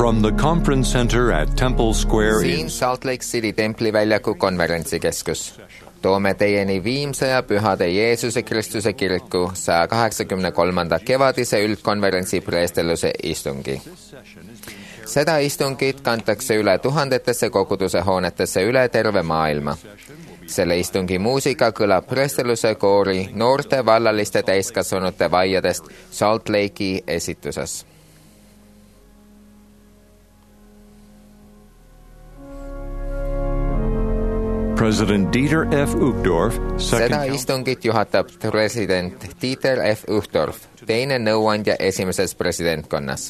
From the conference center at Temple Square siin Salt Lake City templiväljaku konverentsikeskus. Toome teieni Viimse ja Pühade Jeesuse Kristuse kiriku 183. kevadise üldkonverentsi preesteluse istungi. Seda istungit kantakse üle tuhandetesse koguduse hoonetesse üle terve maailma. Selle istungi muusika kõlab preesteluse koori noorte vallaliste täiskasvanute vaiadest Salt Lake'i esituses. President Dieter F. Uchtdorf, Seda istungit juhatab president Dieter F. Uchtdorf, teine nõuandja esimeses presidentkonnas.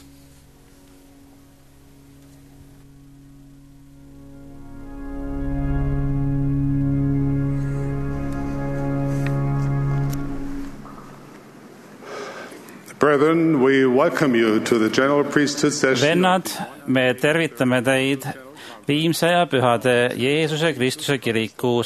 Brethren, we welcome you to the general priesthood session. Vennad, me tervitame teid Viimse ja Pühade Jeesuse Kristuse kiriku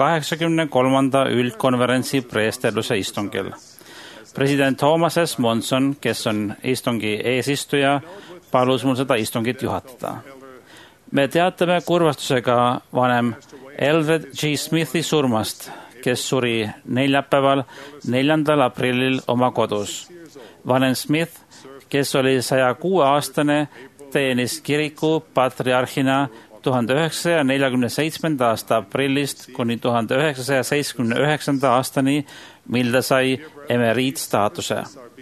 183. üldkonverentsi preesteluse istungil. President Thomas S. Monson, kes on istungi eesistuja, palus mul seda istungit juhatada. Me teatame kurvastusega vanem Elred G. Smithi surmast, kes suri neljapäeval 4. aprillil oma kodus. Vanem Smith, kes oli 106-aastane, teenis kiriku patriarhina 1947. aasta aprillist kuni 1979. aastani, mil ta sai emeriitstaatuse.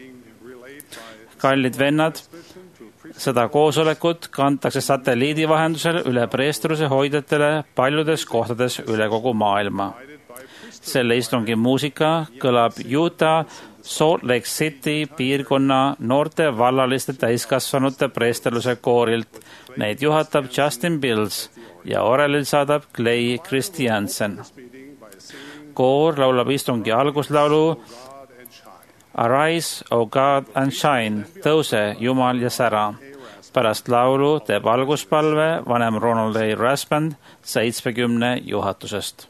Kallid vennad, seda koosolekut kantakse satelliidi vahendusel üle preesteluse hoidjatele paljudes kohtades üle kogu maailma. Selle istungi muusika kõlab Utah Salt Lake City piirkonna noorte vallaliste täiskasvanute preesteluse koorilt. Neid juhatab Justin Bills ja orelil saadab Clay Christiansen. Koor laulab istungi alguslaulu Arise, O God, and shine, tõuse, Jumal ja sära. Pärast laulu teeb alguspalve vanem Ronald A. Raspand 70 juhatusest.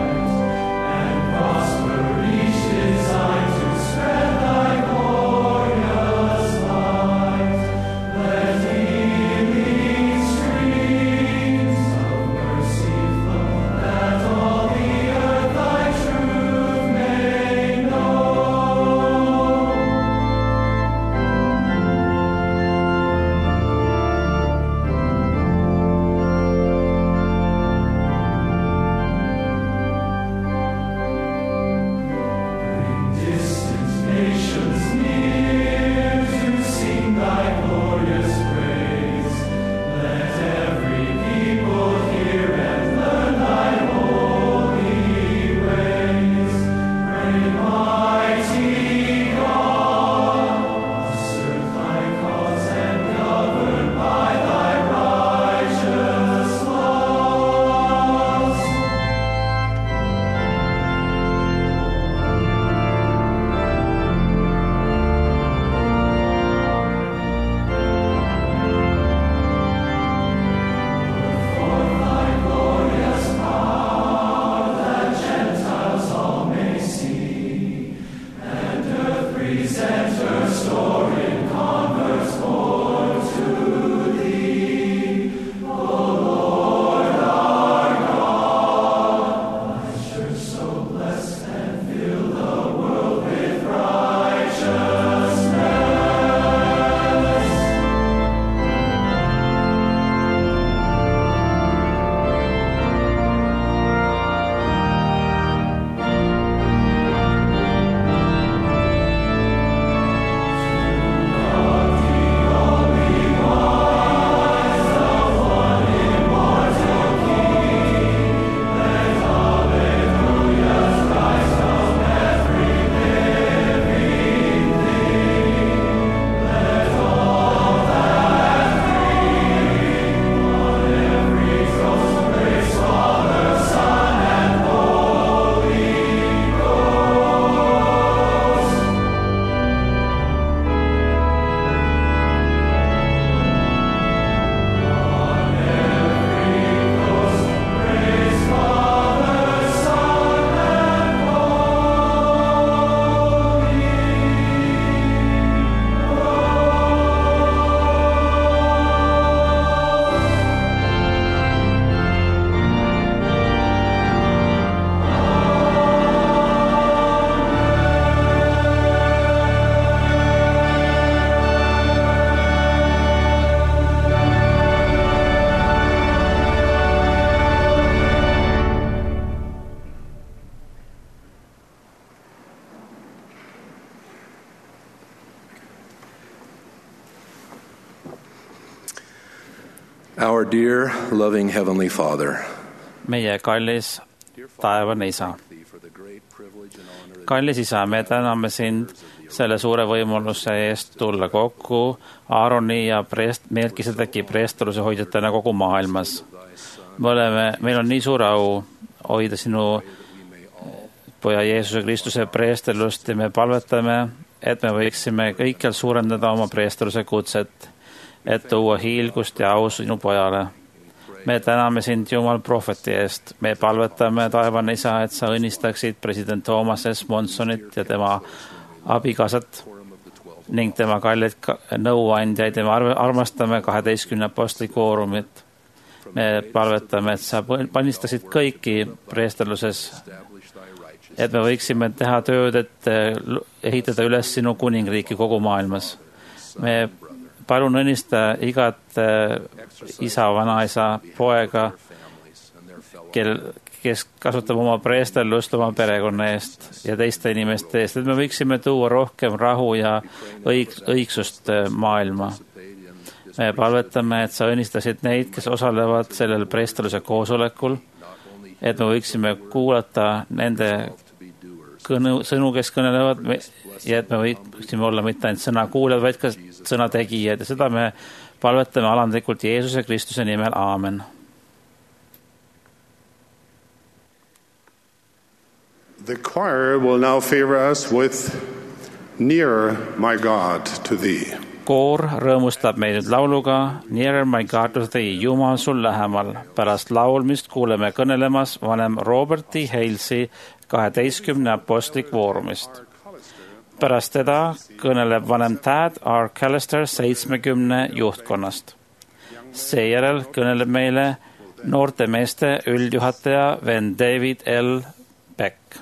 Glory Our dear, loving Heavenly Father, meie kallis taevane Isa. Kallis Isa, me täname sind selle suure võimaluse eest tulla kokku Aaroni ja Melkisedeki preestluse hoidjatena kogu maailmas. Meil on nii suur au hoida sinu Poja Jeesuse Kristuse preestlust ja me palvetame, et me võiksime kõikjal suurendada oma preestluse kutset, et tuua hiilgust ja au sinu pojale. Me täname sind Jumal prohveti eest. Me palvetame, taevane Isa, et sa õnnistaksid president Thomas S. Monsonit ja tema abikaasat ning tema kallid nõuandjaid ja me armastame 12 apostli koorumit. Me palvetame, et sa pannistasid kõiki preesterluses, et me võiksime teha tööd, et ehitada üles sinu kuningriiki kogu maailmas. Me palun õnnista igat isa, vanaisa, poega, kes kasutab oma preesterlust oma perekonna eest ja teiste inimeste eest, et me võiksime tuua rohkem rahu ja õigsust maailma. Me palvetame, et sa õnnistasid neid, kes osalevad sellel preestluse koosolekul, et me võiksime kuulata nende sõnu, kes kõnelevad ja et me võiksime olla mitte ainult sõna kuulajad, vaid ka sõna tegijad ja seda me palvetame alandlikult Jeesuse Kristuse nimel. Aamen. The choir will now favor us with Nearer, My God, to Thee. Koor rõõmustab meid lauluga Nearer, My God, to Thee, Jumal sul lähemal. Pärast laulmist kuuleme kõnelemas vanem Robert T. Halesey 12 apostli kvoorumist. Pärast teda kõneleb vanem Tad R. Callister 70 juhtkonnast. Seejärel kõneleb meile noorte meeste üldjuhataja vend David L. Beck.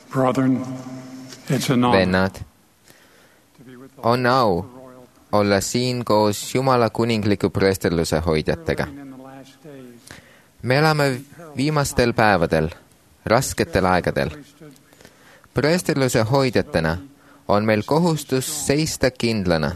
Brethren, it's an honor vennad, to be with on au olla siin koos Jumala kuningliku preesterluse hoidjatega. in the last days. Me elame viimastel päevadel, rasketel aegadel. Preesterluse hoidjatena on meil kohustus seista kindlana,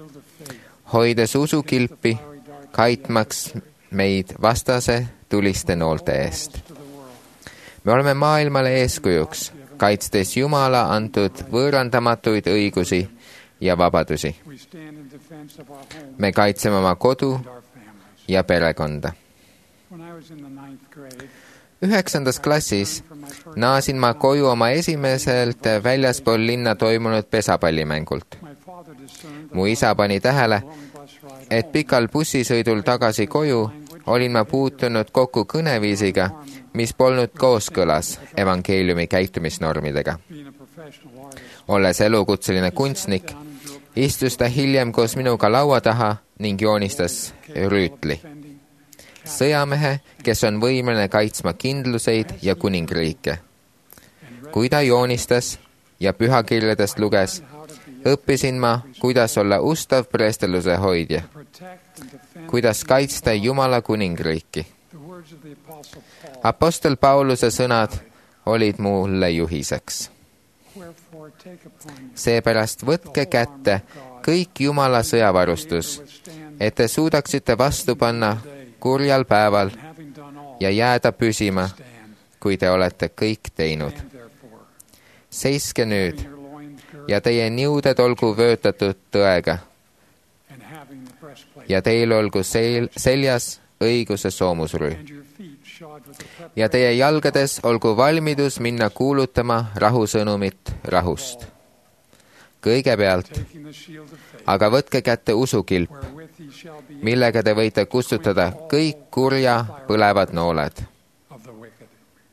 hoides usukilpi, kaitmaks meid vastase tuliste noolte eest. Me oleme maailmale eeskujuks, kaitstes Jumala antud võõrandamatuid õigusi ja vabadusi. We stand in defense of our home Me kaitseme oma kodu and our families. ja perekonda. When I was in the 9th grade, 9. klassis naasin ma koju oma esimeselt väljaspool linna toimunud pesapallimängult. my father discerned Mu isa pani tähele, the bus ride et pikal bussisõidul tagasi koju olin ma puutunud kokku kõneviisiga, mis polnud kooskõlas evangeeliumi käitumisnormidega. being a professional artist. Olles elukutseline kunstnik, istus ta hiljem koos minuga laua taha ning joonistas rüütli. Sõjamehe, kes on võimeline kaitsma kindluseid ja kuningriike. Kui ta joonistas ja pühakirjadest luges, õppisin ma, kuidas olla ustav preesterluse hoidja, Protect and defend kuidas kaitsta Jumala kuningriiki. the words of the Apostle Paul. Apostel Pauluse sõnad olid mulle juhiseks. Wherefore take upon you Seepärast võtke kätte kõik Jumala sõjavarustus, et te suudaksite vastu panna kurjal päeval having done all ja jääda püsima, stand kui te olete kõik teinud. therefore. Seiske nüüd Your loins girded ja teie niuded olgu vöötatud tõega and having the breastplate ja teil olgu seljas õiguse soomusrüü and your feet shod with the preparation ja teie jalgades olgu valmidus minna kuulutama rahusõnumit rahust. Kõigepealt taking the shield of faith, aga võtke kätte usukilp, wherewith ye shall be millega te võite kustutada kõik kurja põlevad nooled. of the wicked.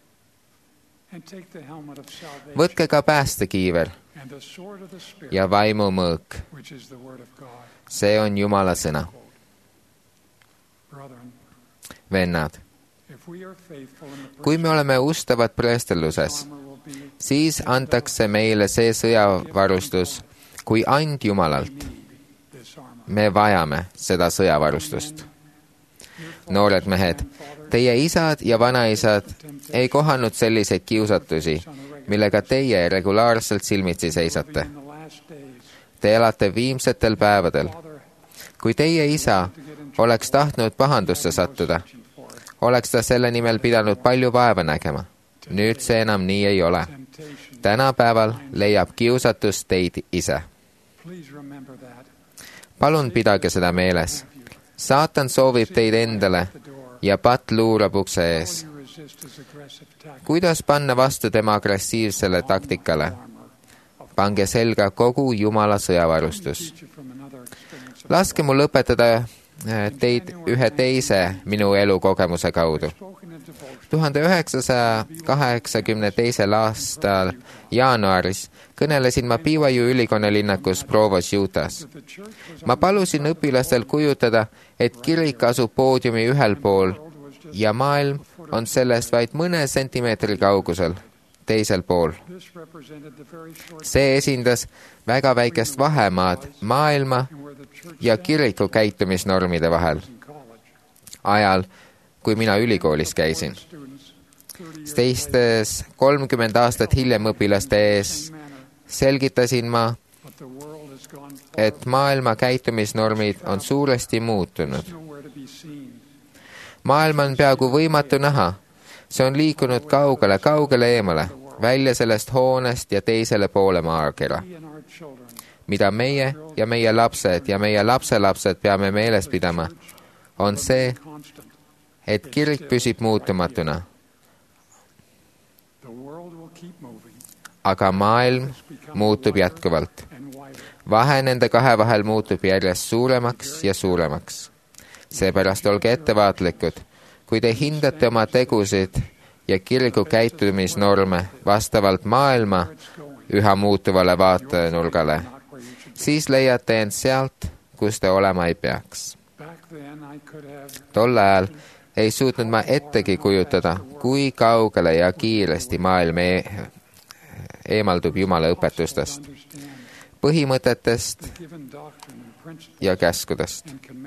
And take the helmet of salvation Võtke ka päästekiiver and the sword of the Spirit, ja vaimu mõõk. which is the word of God. See on Jumala sõna. Brethren, Vennad, if we are faithful in the kui me oleme ustavad preesterluses, armor will be siis antakse meile see sõjavarustus kui and Jumalalt. this armor. Me vajame seda sõjavarustust. Noored mehed, teie isad ja vanaisad ei kohanud selliseid kiusatusi, millega teie regulaarselt silmitsi seisate. In the last days, Te elate viimsetel päevadel. Father, Kui teie isa oleks tahtnud pahandusse sattuda, oleks ta selle nimel pidanud palju vaeva nägema. Nüüd see enam nii ei ole. temptation, Tänapäeval leiab kiusatus teid ise. please remember that. Palun pidage seda meeles. Saatan soovib teid endale ja patt luurab ukse ees. You resist his aggressive tactics. Kuidas panna vastu tema agressiivsele taktikale? Pange selga kogu Jumala sõjavarustus. Teach you from another experience. Laske mul õpetada teid ühe teise minu elukogemuse kaudu. Spoken in devotion 1982. aastal jaanuaris kõnelesin ma BYU ülikoolilinnakus Provos, Utah's. the church was Ma palusin õpilastel kujutada, et kirik asub poodiumi ühel pool ja maailm on sellest vaid mõne sentimeetri kaugusel, teisel pool. this represented the very short See esindas väga väikest vahemaad maailma where the church ja kiriku käitumisnormide vahel. in college. Ajal, kui mina ülikoolis käisin, Students 30 years seistes 30 aastat hiljem õpilaste ees, selgitasin ma, but the world has gone et maailma käitumisnormid on suuresti muutunud. nowhere to be seen. Maailma on peaaegu võimatu näha. See on liikunud kaugele, kaugele eemale, välja sellest hoonest ja teisele poole maakera. We and our children Mida meie ja meie lapsed ja meie lapselapsed peame meeles pidama, on see, constant. et kirik püsib muutumatuna, The world will keep moving aga maailm muutub jätkuvalt. and wider. Vahe nende kahe vahel muutub järjest suuremaks ja suuremaks. Seepärast olge ettevaatlikud, kui te hindate oma tegusid ja kiriku käitumisnorme vastavalt maailma üha muutuvale vaatenurgale, siis leiate end sealt, kus te olema ei peaks. Back then I could have Tol ajal ei suutnud ma ettegi kujutada, kui kaugele ja kiiresti maailm eemaldub Jumala õpetustest, põhimõtetest ja käskudest.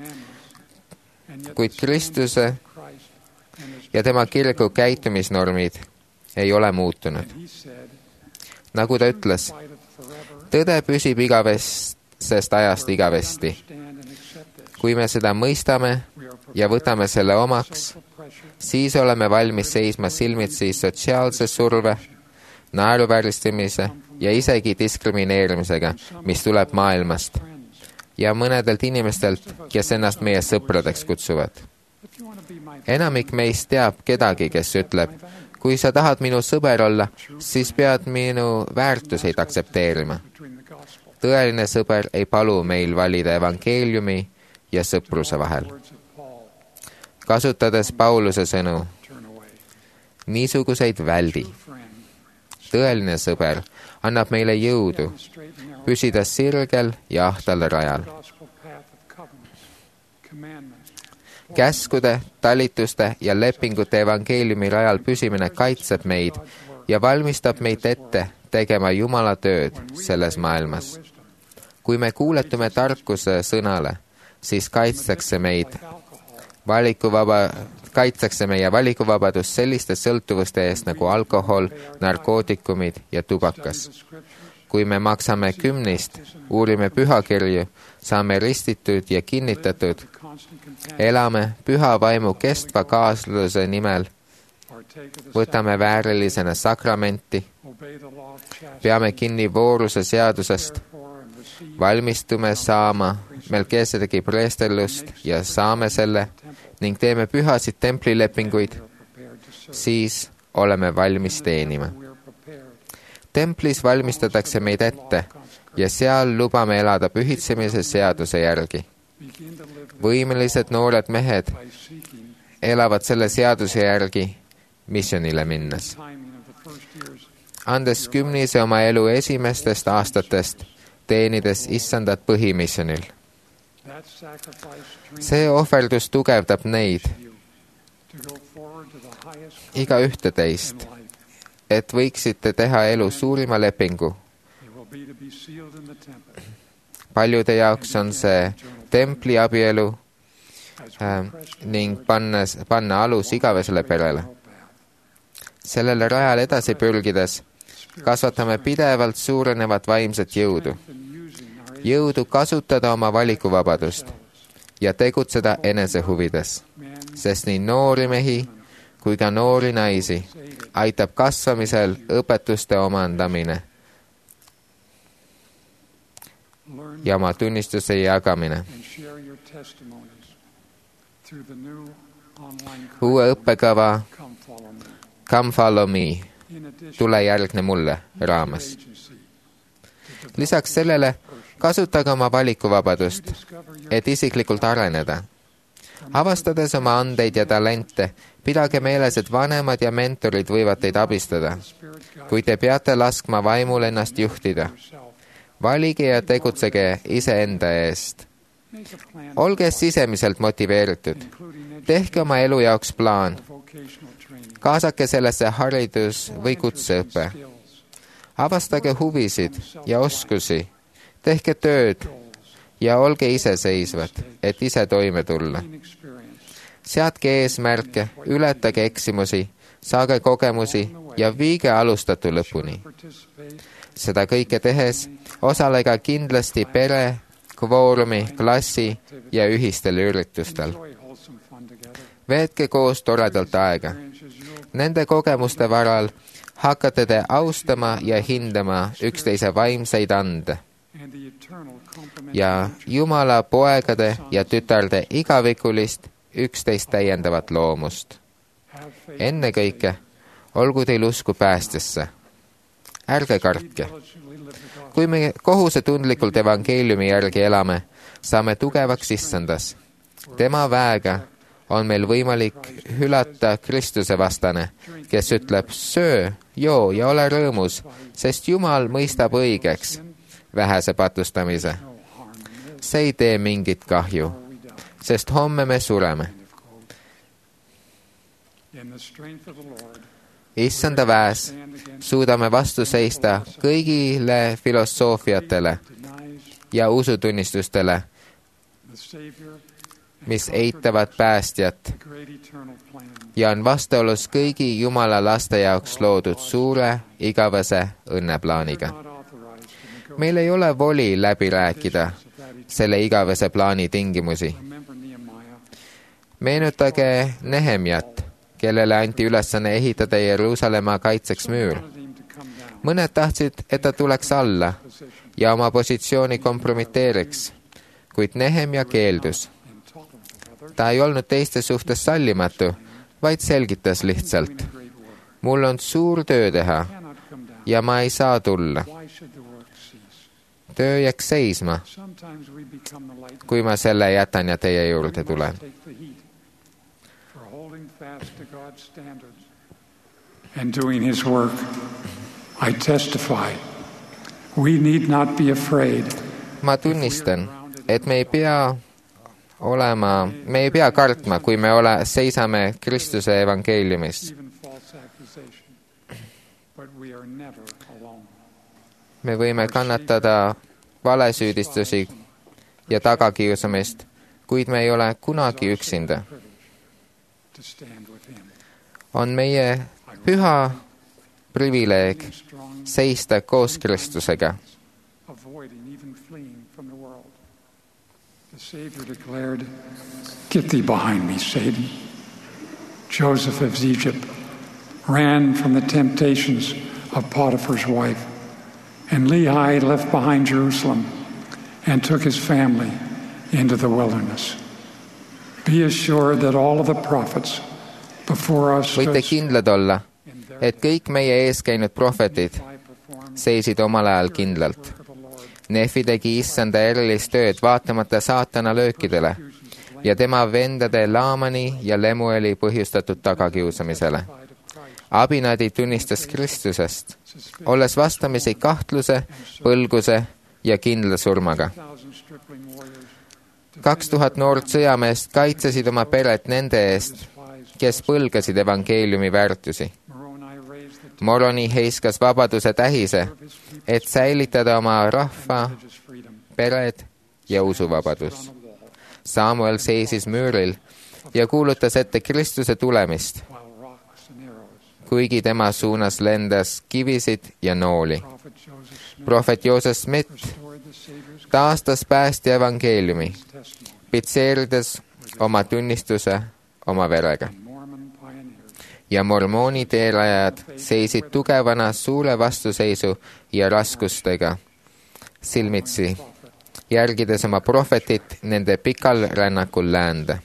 Kuid Kristuse ja tema kiriku käitumisnormid ei ole muutunud. Nagu ta ütles, tõde püsib igavesest ajast igavesti. Kui me seda mõistame ja võtame selle omaks, siis oleme valmis seisma silmitsi sotsiaalse surve, naeruvääristamise ja isegi diskrimineerimisega, mis tuleb maailmast ja mõnedelt inimestelt, kes ennast meie sõpradeks kutsuvad. Enamik meist teab kedagi, kes ütleb, kui sa tahad minu sõber olla, siis pead minu väärtuseid aktsepteerima. Tõeline sõber ei palu meil valida evangeeliumi ja sõpruse vahel. Kasutades Pauluse sõnu, niisuguseid väldi. Tõeline sõber annab meile jõudu, püsida sirgel ja ahtal rajal. Käskude, talituste ja lepingute evangeeliumi rajal püsimine kaitseb meid ja valmistab meid ette tegema Jumala tööd selles maailmas. Kui me kuuletume tarkuse sõnale, siis kaitstakse meie valikuvabadus selliste sõltuvuste eest nagu alkohol, narkootikumid ja tubakas. Kui me maksame 10, uurime pühakirju, saame ristitud ja kinnitatud, elame püha vaimu kestva kaasluse nimel, võtame väärilisena sakramenti, peame kinni vooruse seadusest, valmistume saama Melkisedeki preesterlust ja saame selle ning teeme pühasid templilepinguid, siis oleme valmis teenima. Templis valmistatakse meid ette ja seal lubame elada pühitsemise seaduse järgi. Võimelised noored mehed elavad selle seaduse järgi missionile minnes, andes 10 oma elu esimestest aastatest, teenides issandat põhimissionil. See ohverdus tugevdab neid, iga ühte teist, et võiksite teha elu suurima lepingu. Paljude jaoks on see templi abielu ning panna alus igavesele perele. Sellele rajal edasi pürgides kasvatame pidevalt suurenevat vaimset jõudu. Jõudu kasutada oma valikuvabadust ja tegutseda enese huvides, sest nii noori mehi kui ka noori naisi aitab kasvamisel õpetuste omandamine ja oma tunnistuse jagamine. Uue õppekava Come Follow Me, tule järgne mulle raames. Lisaks sellele kasutage oma valikuvabadust, et isiklikult areneda. Avastades oma andeid ja talente, pidage meeles, et vanemad ja mentorid võivad teid abistada, kui te peate laskma vaimul ennast juhtida. Valige ja tegutsege iseenda eest. Olge sisemiselt motiveeritud. Tehke oma elu jaoks plaan. Kaasake sellesse haridus- või kutseõppe. Avastage huvisid ja oskusi. Tehke tööd ja olge iseseisvad, et ise toime tulla. Seadke eesmärke, ületage eksimusi, saage kogemusi ja viige alustatu lõpuni. Seda kõike tehes osalega kindlasti pere, kvoorumi, klassi ja ühistel üritustel. Veetke koos toredalt aega. Nende kogemuste varal hakkate te austama ja hindama üksteise vaimseid ande ja Jumala poegade ja tütarde igavikulist üksteist täiendavat loomust. Ennekõike olgu teil usku päästesse. Ärge kartke. Kui me kohusetundlikult evangeeliumi järgi elame, saame tugevaks issandas. Tema väega on meil võimalik hülata Kristuse vastane, kes ütleb, söö, joo ja ole rõõmus, sest Jumal mõistab õigeks vähese patustamise. See ei tee mingit kahju, sest homme me sureme. issanda väes suudame vastu seista kõigile filosoofiatele ja usutunnistustele, mis eitavad päästjat ja on vastuolus kõigi Jumala laste jaoks loodud suure igavese õnneplaaniga. Meil ei ole voli läbi rääkida selle igavese plaani tingimusi. Meenutage Nehemjat, kellele anti ülesanne ehitada Jeruusalemma kaitseks müür. Mõned tahtsid, et ta tuleks alla ja oma positsiooni kompromiteeriks, kuid Nehemja keeldus. Ta ei olnud teiste suhtes sallimatu, vaid selgitas lihtsalt: mul on suur töö teha ja ma ei saa tulla. Töö jääks seisma, kui ma selle jätan ja teie juurde tulen. And doing his work, I testify, we need not be afraid. Ma tunnistan, et me ei pea kartma, kui me seisame Kristuse evangeeliumis. Me võime kannatada valesüüdistusi ja tagakiusamist, kuid me ei ole kunagi üksinda. On meie püha privileeg seista koos Kristusega. The Savior declared, "Get thee behind me, Satan." Joseph of Egypt ran from the temptations of Potiphar's wife, and Lehi left behind Jerusalem and took his family into the wilderness. Be assured that all of the prophets before us Võite kindlad olla, et kõik meie ees käinud prohvetid seisid omal ajal kindlalt. Nefi tegi issanda erilist tööd vaatamata saatana löökidele ja tema vendade Laamani ja Lemueli põhjustatud tagakiusamisele. Abinadi tunnistas Kristusest, olles vastamisi kahtluse, põlguse ja kindla surmaga. 2000 noort sõjameest kaitsesid oma peret nende eest, kes põlgasid evangeeliumi väärtusi. Moroni heiskas vabaduse tähise, et säilitada oma rahva, pered ja usuvabadus. Samuel seisis müüril ja kuulutas ette Kristuse tulemist, kuigi tema suunas lendas kivisid ja nooli. Prohvet Joseph Smith taastas päästja evangeeliumi, pitseerides oma tunnistuse oma verega. Ja mormooni teerajad seisid tugevana suure vastuseisu ja raskustega silmitsi, järgides oma prohvetit nende pikal rännakul läände.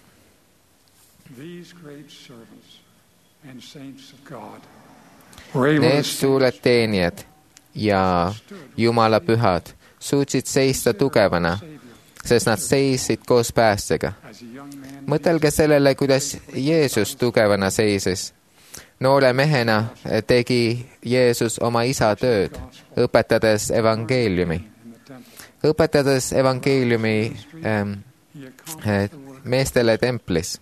Need suured teenijad ja Jumala pühad suutsid seista tugevana, sest nad seisid koos päästjaga. Mõtelge sellele, kuidas Jeesus tugevana seisis. Noore mehena tegi Jeesus oma isa tööd, õpetades evangeeliumi. Õpetades evangeeliumi meestele templis.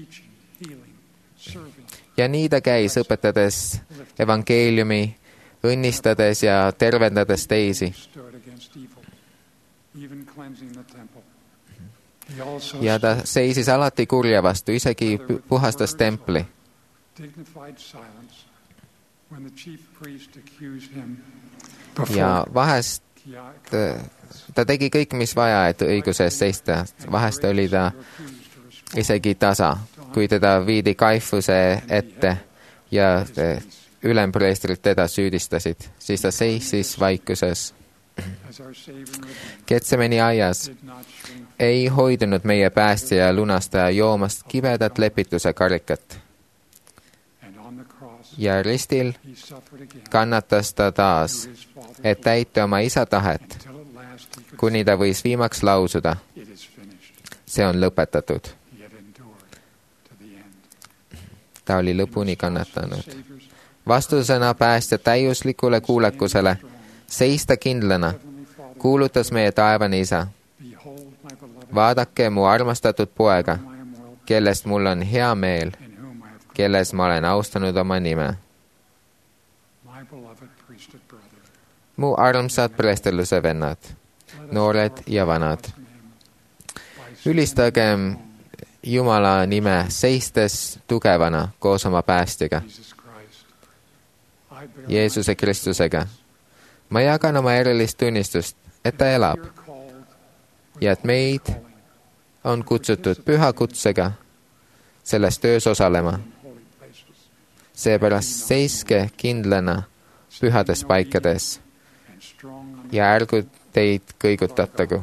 Ja nii ta käis, õpetades evangeeliumi, õnnistades ja tervendades teisi. Ja ta seisis alati kurja vastu, isegi puhastas templi. Ja vahest ta tegi kõik, mis vaja, et õiguse eest seista. Vahest oli ta isegi tasa, kui teda viidi Kaifuse ette ja ülempreestrid teda süüdistasid, siis ta seisis vaikuses. Getsemani aias ei hoidunud meie päästja ja lunastaja joomast kibedat lepituse karikat. Ja ristil kannatas ta taas, et täita oma isa tahet, kuni ta võis viimaks lausuda: see on lõpetatud. Ta oli lõpuni kannatanud. Vastusena päästja täiuslikule kuulekusele seista kindlana kuulutas meie taevane isa: vaadake mu armastatud poega, kellest mul on hea meel, kelles ma olen austanud oma nime. Mu armsad preesterluse vennad, noored ja vanad. Ülistagem Jumala nime seistes tugevana koos oma päästjaga, Jeesuse Kristusega. Ma jagan oma erilist tunnistust, et ta elab ja et meid on kutsutud püha kutsega selles töös osalema. Seepärast seiske kindlana pühades paikades ja ärgu teid kõigutatagu.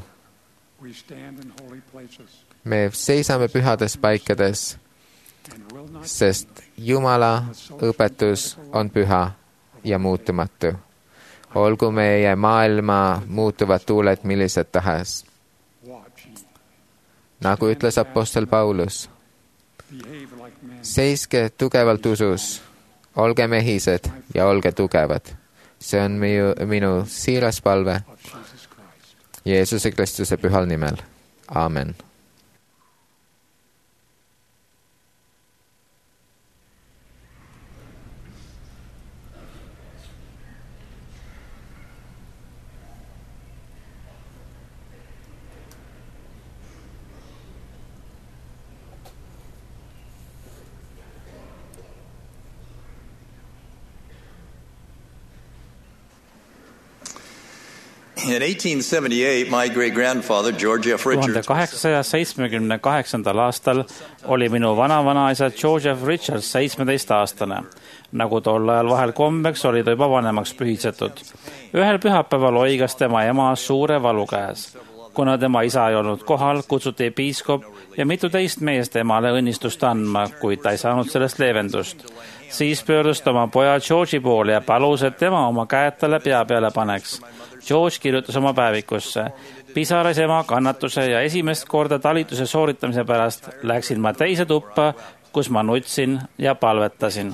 Me seisame pühades paikades, sest Jumala õpetus on püha ja muutumatu. Olgu meie maailma muutuvad tuuled millised tahes. Nagu ütles apostel Paulus, seiske tugevalt usus, olge mehised ja olge tugevad. See on minu siiras palve Jeesuse Kristuse pühal nimel. Aamen. In 1878, my great-grandfather, George F. Richards, 1878. aastal oli minu vanavanaisa George F. Richards 17-aastane. Nagu tol ajal vahel kombeks, oli ta juba vanemaks pühitsetud. Ühel pühapäeval oigas tema ema suure valu käes. Kuna tema isa ei olnud kohal, kutsuti piiskop ja mitu teist meest emale õnnistust andma, kuid ta ei saanud sellest leevendust. Siis pöördus ta oma poja George'i poole ja palus, et tema oma käed talle pea peale paneks. George kirjutas oma päevikusse. Pisaras ema kannatuse ja esimest korda talituse sooritamise pärast läksin ma teise tuppa, kus ma nutsin ja palvetasin.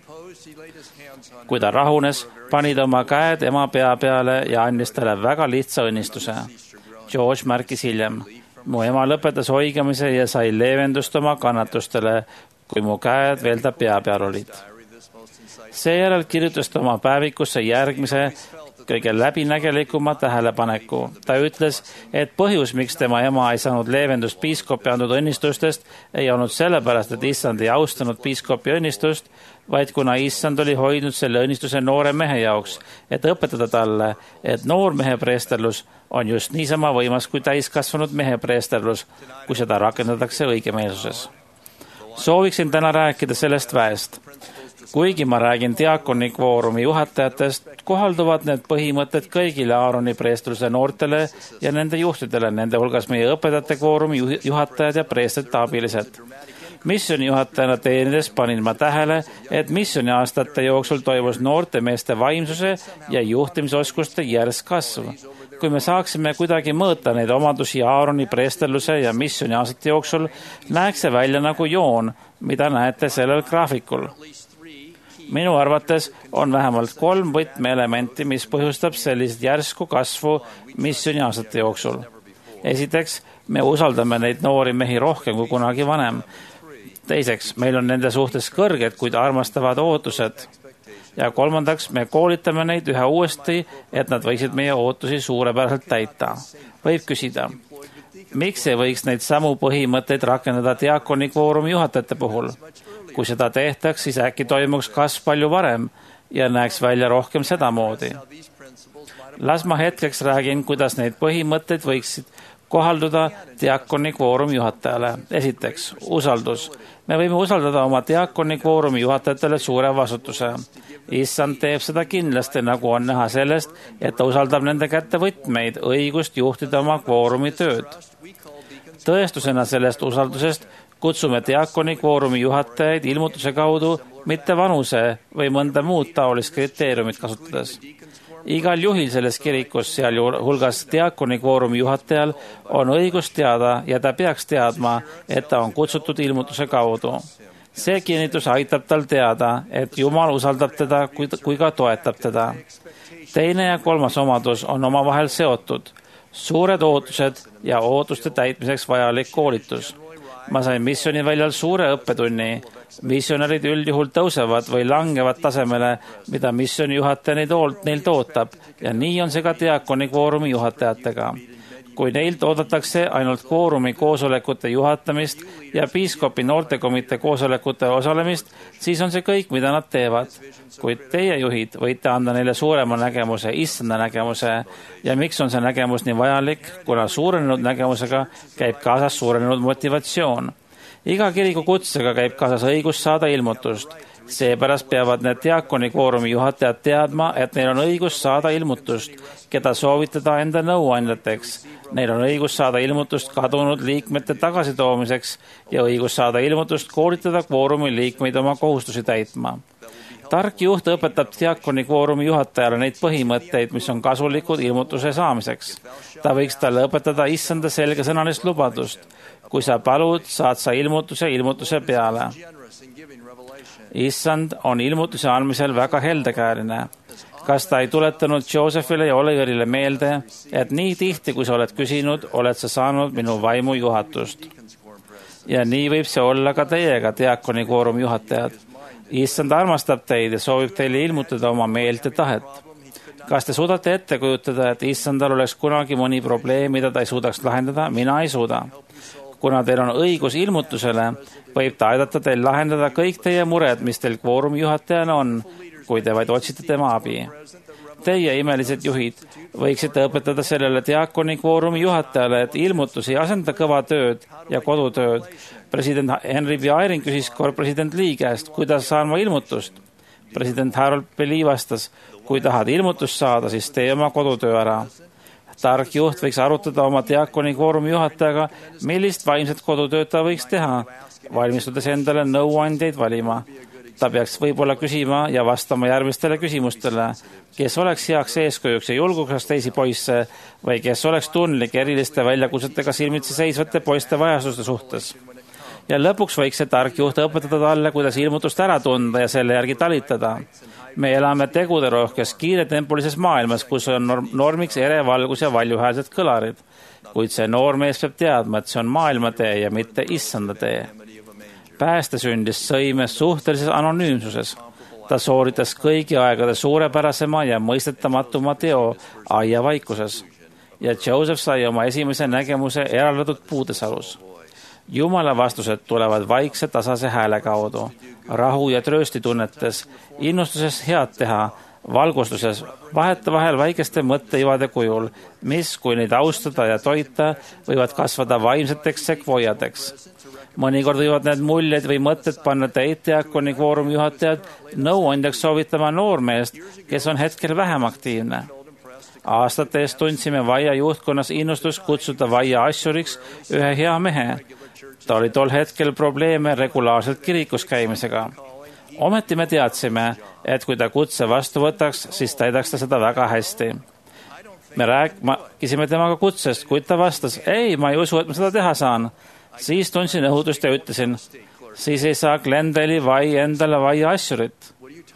Kui ta rahunes, pani ta oma käed ema pea peale ja andis talle väga lihtsa õnnistuse. George märkis hiljem. Mu ema lõpetas oigamise ja sai leevendust oma kannatustele, kui mu käed veel ta pea peal olid. Seejärel kirjutas ta oma päevikusse järgmise kõige läbinägelikuma tähelepaneku. Ta ütles, et põhjus, miks tema ema ei saanud leevendust piiskopi antud õnnistustest, ei olnud sellepärast, et issand ei austanud piiskopi õnnistust, vaid kuna issand oli hoidnud selle õnnistuse noore mehe jaoks, et õpetada talle, et noormehe preesterlus on just niisama võimas kui täiskasvanud mehe preesterlus, kui seda rakendatakse õigemeelsuses. Sooviksin täna rääkida sellest väest. Kuigi ma räägin diakoni kvoorumi juhatajatest, kohalduvad need põhimõtted kõigile Aaroni preestluse noortele ja nende juhtidele, nende hulgas meie õpetajate kvoorumi juhatajad ja preestrite abilised. Missioni juhatajana teenides panin ma tähele, et missioni aastate jooksul toimus noorte meeste vaimsuse ja juhtimisoskuste järsk kasv. Kui me saaksime kuidagi mõõta neid omadusi Aaroni preesterluse ja missioni aastate jooksul, näeks see välja nagu joon, mida näete sellel graafikul. Minu arvates on vähemalt 3 võtmeelementi, mis põhjustab sellist järsku kasvu missioni aastate jooksul. Esiteks, me usaldame neid noori mehi rohkem kui kunagi vanem. Teiseks, meil on nende suhtes kõrged, kuid armastavad ootused. Ja kolmandaks, me koolitame neid ühe uuesti, et nad võiksid meie ootusi suurepäraselt täita. Võib küsida, miks ei võiks neid samu põhimõtteid rakendada diakoni kvoorumi juhatajate puhul? Kui seda tehtaks, siis äkki toimuks kasv palju varem ja näeks välja rohkem sedamoodi. Las ma hetkeks räägin, kuidas neid põhimõtteid võiksid kohalduda diakoni kvoorumi juhatajale. Esiteks, usaldus. Me võime usaldada oma diakoni kvoorumi juhatajatele suure vastutuse. Issand teeb seda kindlasti, nagu on näha sellest, et ta usaldab nende kätte võtmeid, õigust juhtida oma kvoorumi tööd. Tõestusena sellest usaldusest kutsume diakoni kvoorumi juhatajaid ilmutuse kaudu, mitte vanuse või mõnda muud taolist kriteeriumit kasutades. Igal juhil selles kirikus, sealhulgas diakoni kvoorumi juhatajal, on õigus teada ja ta peaks teadma, et ta on kutsutud ilmutuse kaudu. See kinnitus aitab tal teada, et Jumal usaldab teda, kui ka toetab teda. Teine ja kolmas omadus on omavahel seotud. Suured ootused ja ootuste täitmiseks vajalik koolitus. Ma sain missiooniväljal suure õppetunni. Missionärid üldjuhul tõusevad või langevad tasemele, mida missioonijuhataja neilt ootab, ja nii on see ka diakoni kvoorumi juhatajatega. Kui neilt oodatakse ainult kvoorumi koosolekute juhatamist ja piiskopi noortekomitee koosolekute osalemist, siis on see kõik, mida nad teevad. Kuid teie juhid võite anda neile suurema nägemuse, issanda nägemuse, ja miks on see nägemus nii vajalik, kuna suurenenud nägemusega käib kaasas suurenenud motivatsioon. Iga kiriku kutsega käib kaasas õigus saada ilmutust. Seepärast peavad need diakoni kvoorumi juhatajad teadma, et neil on õigus saada ilmutust, keda soovitada enda nõuandjateks. Neil on õigus saada ilmutust kadunud liikmete tagasitoomiseks ja õigus saada ilmutust koolitada kvoorumi liikmeid oma kohustusi täitma. Tark juht õpetab diakoni kvoorumi juhatajale neid põhimõtteid, mis on kasulikud ilmutuse saamiseks. Ta võiks talle õpetada issanda selgesõnalist lubadust. Kui sa palud, saad sa ilmutuse peale. Issand on ilmutuse andmisel väga heldekäeline. Kas ta ei tuletanud Josephile ja Oliverile meelde, et nii tihti, kui sa oled küsinud, oled sa saanud minu vaimu juhatust? Ja nii võib see olla ka teiega, diakoni kvoorumi juhatajad. Issand armastab teid ja soovib teile ilmutada oma meelt ja tahet. Kas te suudate ette kujutada, et issandal oleks kunagi mõni probleem, mida ta ei suudaks lahendada? Mina ei suuda. Kuna teil on õigus ilmutusele, võib ta aidata teil lahendada kõik teie mured, mis teil kvoorumi juhatajana on, kui te vaid otsite tema abi. Teie, imelised juhid, võiksite õpetada sellele diakoni kvoorumi juhatajale, et ilmutus ei asenda kõva tööd ja kodutööd. President Henry B. Eyring küsis kord president Lee käest, kuidas saan ma ilmutust? President Harold B. Lee vastas, kui tahad ilmutust saada, siis tee oma kodutöö ära. Tark juht võiks arutada oma diakoni kvoorumi juhatajaga, millist vaimset kodutööd ta võiks teha, valmistudes endale nõuandjaid valima. Ta peaks võib-olla küsima ja vastama järgmistele küsimustele, kes oleks heaks eeskujuks ja julgustaks teisi poisse või kes oleks tundlik eriliste väljakutsetega silmitsi seisvate poiste vajaduste suhtes. Ja lõpuks võiks see tark juht õpetada talle, kuidas ilmutust ära tunda ja selle järgi talitada. Me elame teguderohkes, kiiretempolises maailmas, kus on normiks erevalgus ja valjuhäälsed kõlarid. Kuid see noormees peab teadma, et see on maailmatee ja mitte issanda tee. Pääste sündis sõimes suhtelises anonüümsuses. Ta sooritas kõigi aegade suurepärasema ja mõistetamatuma teo aia vaikuses. Ja Joseph sai oma esimese nägemuse eraldatud puudesalus. Jumala vastused tulevad vaikse tasase hääle kaudu, rahu ja tröösti tunnetes, innustuses head teha, valgustuses, vahetevahel väikeste mõtteivade kujul, mis, kui neid austada ja toita, võivad kasvada vaimseteks sekvoiadeks. Mõnikord võivad need muljed või mõtted panna teid diakoni kvoorumi juhatajad nõuandjaks soovitama noormeest, kes on hetkel vähem aktiivne. Aastate eest tundsime Vaia juhtkonnas innustust kutsuda Vaia Assuriks ühe hea mehe. Ta oli tol hetkel probleeme regulaarselt kirikus käimisega. Ometi me teadsime, et kui ta kutse vastu võtaks, siis täidaks ta seda väga hästi. Me rääkisime temaga kutsest, kuid ta vastas, ei, ma ei usu, et ma seda teha saan. Siis tundsin õhutust ja ütlesin, siis ei saa Glendale'i Vai endale Vaia Assurit.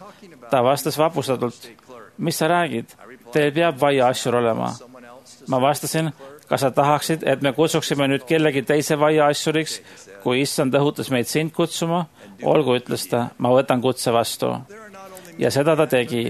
Ta vastas vapustatult, mis sa räägid? Teil peab Vaia Assur olema. Ma vastasin, kas sa tahaksid, et me kutsuksime nüüd kellegi teise Vaia Assuriks, kui issand õhutas meid sind kutsuma? Olgu, ütles ta, ma võtan kutse vastu. Ja seda ta tegi.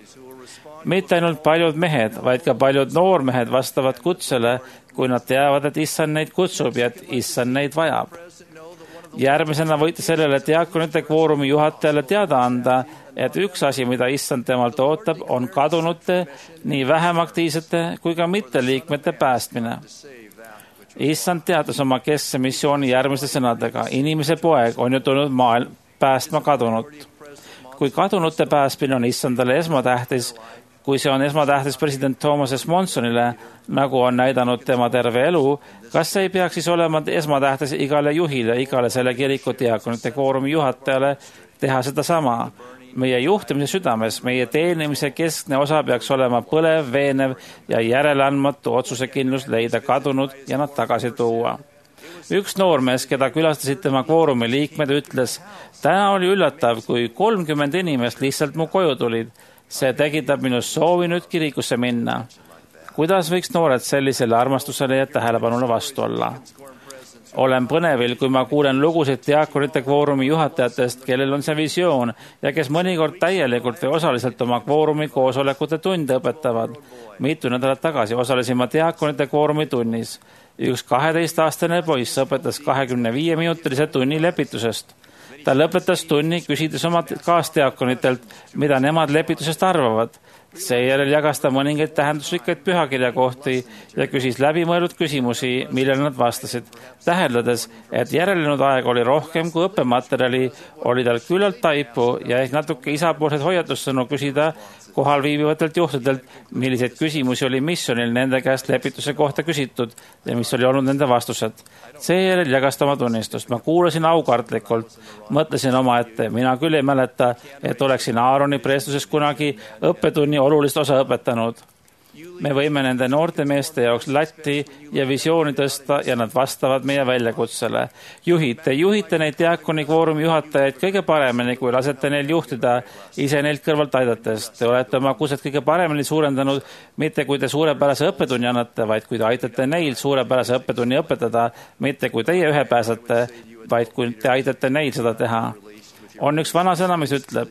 Mitte ainult paljud mehed, vaid ka paljud noormehed vastavad kutsele, kui nad teavad, et issand neid kutsub ja et issand neid vajab. Järgmisena võite sellele diakonite kvoorumi juhatajale teada anda, et üks asi, mida issand temalt ootab, on kadunute, nii vähem aktiivsete kui ka mitteliikmete päästmine. Issand teatas oma keskse missiooni järgmiste sõnadega. Inimese poeg on ju tulnud maailm päästma kadunut. Kui kadunute päästmine on issandale esmatähtis, kui see on esmatähtis president Thomas S. Monsonile, nagu on näidanud tema terve elu, kas see ei peaks siis olema esmatähtis igale juhile, igale selle kiriku diakonite kvoorumi juhatajale teha seda sama? Meie juhtimise südames, meie teenimise keskne osa peaks olema põlev, veenev ja järeleandmatu otsusekindlus leida kadunud ja nad tagasi tuua. Üks noormees, keda külastasid tema kvoorumi liikmed, ütles, täna oli üllatav, kui 30 inimest lihtsalt mu koju tulid. See tekitab minust soovi nüüd kirikusse minna. Kuidas võiks noored sellisele armastusele ja tähelepanule vastu olla? olen põnevil, kui ma kuulen lugusid diaakonite kvoorumi juhatajatest, kellel on see visioon ja kes mõnikord täielikult või osaliselt oma kvoorumi koosolekute tunde õpetavad. Mitu nädalat tagasi osalesin ma diaakonite kvoorumi tunnis. Üks 12-aastane poiss õpetas 25-minutilise tunni lepitusest. Ta lõpetas tunni, küsides oma kaasdiaakonitelt, mida nemad lepitusest arvavad. Seejärel jagas ta mõningaid tähendusrikkaid pühakirja kohti ja küsis läbimõeldud küsimusi, millele nad vastasid. Täheldades, et järelenud aeg oli rohkem kui õppematerjali, oli tal küllalt taipu ja ehk natuke isapoolseid hoiatussõnu küsida kohal viibivatelt juhtidelt, milliseid küsimusi oli missionil nende käest lepituse kohta küsitud ja mis oli olnud nende vastused. Seejärel jagas ta oma tunnistust. Ma kuulasin aukartlikult, mõtlesin oma ette. Mina küll ei mäleta, et oleksin Aaroni preestluses kunagi õppetunni olulist osa õpetanud. Me võime nende noorte meeste jaoks latti ja visiooni tõsta ja nad vastavad meie väljakutsele. Te juhite neid diakoni kvoorumi juhatajaid kõige paremini, kui lasete neil juhtida ise neilt kõrvalt aidates. Te olete oma kutset kõige paremini suurendanud, mitte kui te suurepärase õppetunni annate, vaid kui te aitate neil suurepärase õppetunni õpetada, mitte kui teie ühe pääsete, vaid kui te aitate neil seda teha. On üks vana sõna, mis ütleb,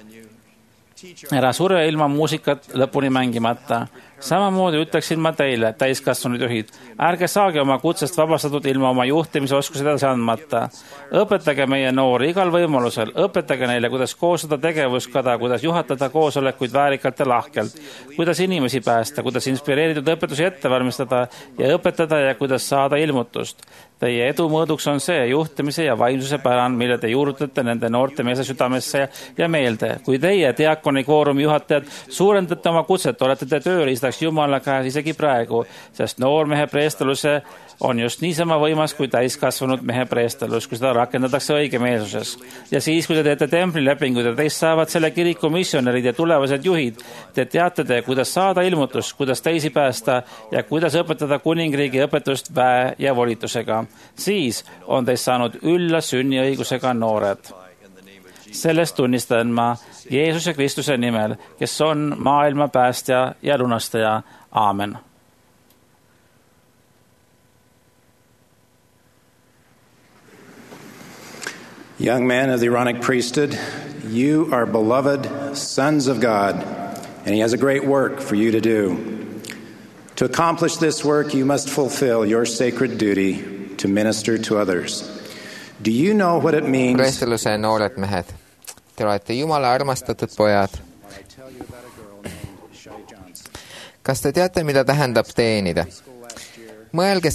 ära sure ilma muusikat lõpuni mängimata. Samamoodi ütleksin ma teile, täiskasvanud juhid, ärge saage oma kutsest vabastatud ilma oma juhtimisoskused edasi andmata. Õpetage meie noori igal võimalusel, õpetage neile, kuidas koostada tegevuskada, kuidas juhatada koosolekuid väärikalt ja lahkelt, kuidas inimesi päästa, kuidas inspireeritud õpetusi ette valmistada ja õpetada ja kuidas saada ilmutust. Teie edu mõõduks on see juhtimise ja vaimsuse pärand, mille te juurutate nende noorte meeste südamesse ja meelde. Kui teie diakoni kvoorumi juhatajad suurendate oma kutset, olete te tööriistaks Jumala käes isegi praegu, sest noormehe preesteluse on just niisama võimas kui täiskasvanud mehe preestelus, kui seda rakendatakse õigemeelsuses. Ja siis, kui te teete templilepingud ja teist saavad selle kiriku missionärid ja tulevased juhid, te teate te, kuidas saada ilmutust, kuidas teisi päästa ja kuidas õpetada kuningriigi õpetust väe ja volitusega. Siis on teist saanud ülla sünniõigusega noored. Sellest tunnistan ma Jeesuse Kristuse nimel, kes on maailma päästja ja lunastaja. Aamen. Young man of the Aaronic priesthood, you are beloved sons of God, and He has a great work for you to do. To accomplish this work, you must fulfill your sacred duty to minister to others. Do you know what it means? Preesteluse noored mehed, te olete Jumala armastatud pojad. Kas te teate, mida tähendab teenida? Mõelge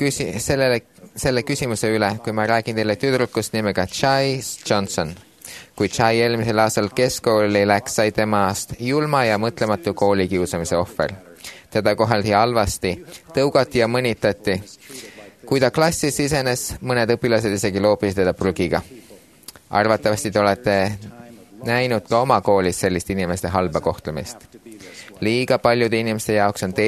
selle küsimuse üle, kui ma räägin teile tüdrukust nimega Chai Johnson. Kui Chai eelmisel aastal keskkooli läks, sai temast julma ja mõtlematu koolikiusamise ohver. Teda koheldi halvasti, tõugati ja mõnitati. Kui ta klassis sisenes, mõned õpilased isegi loopisid teda prügiga. Arvatavasti te olete näinud ka oma koolis sellist inimeste halba kohtlemist. Liiga paljude inimeste jaoks on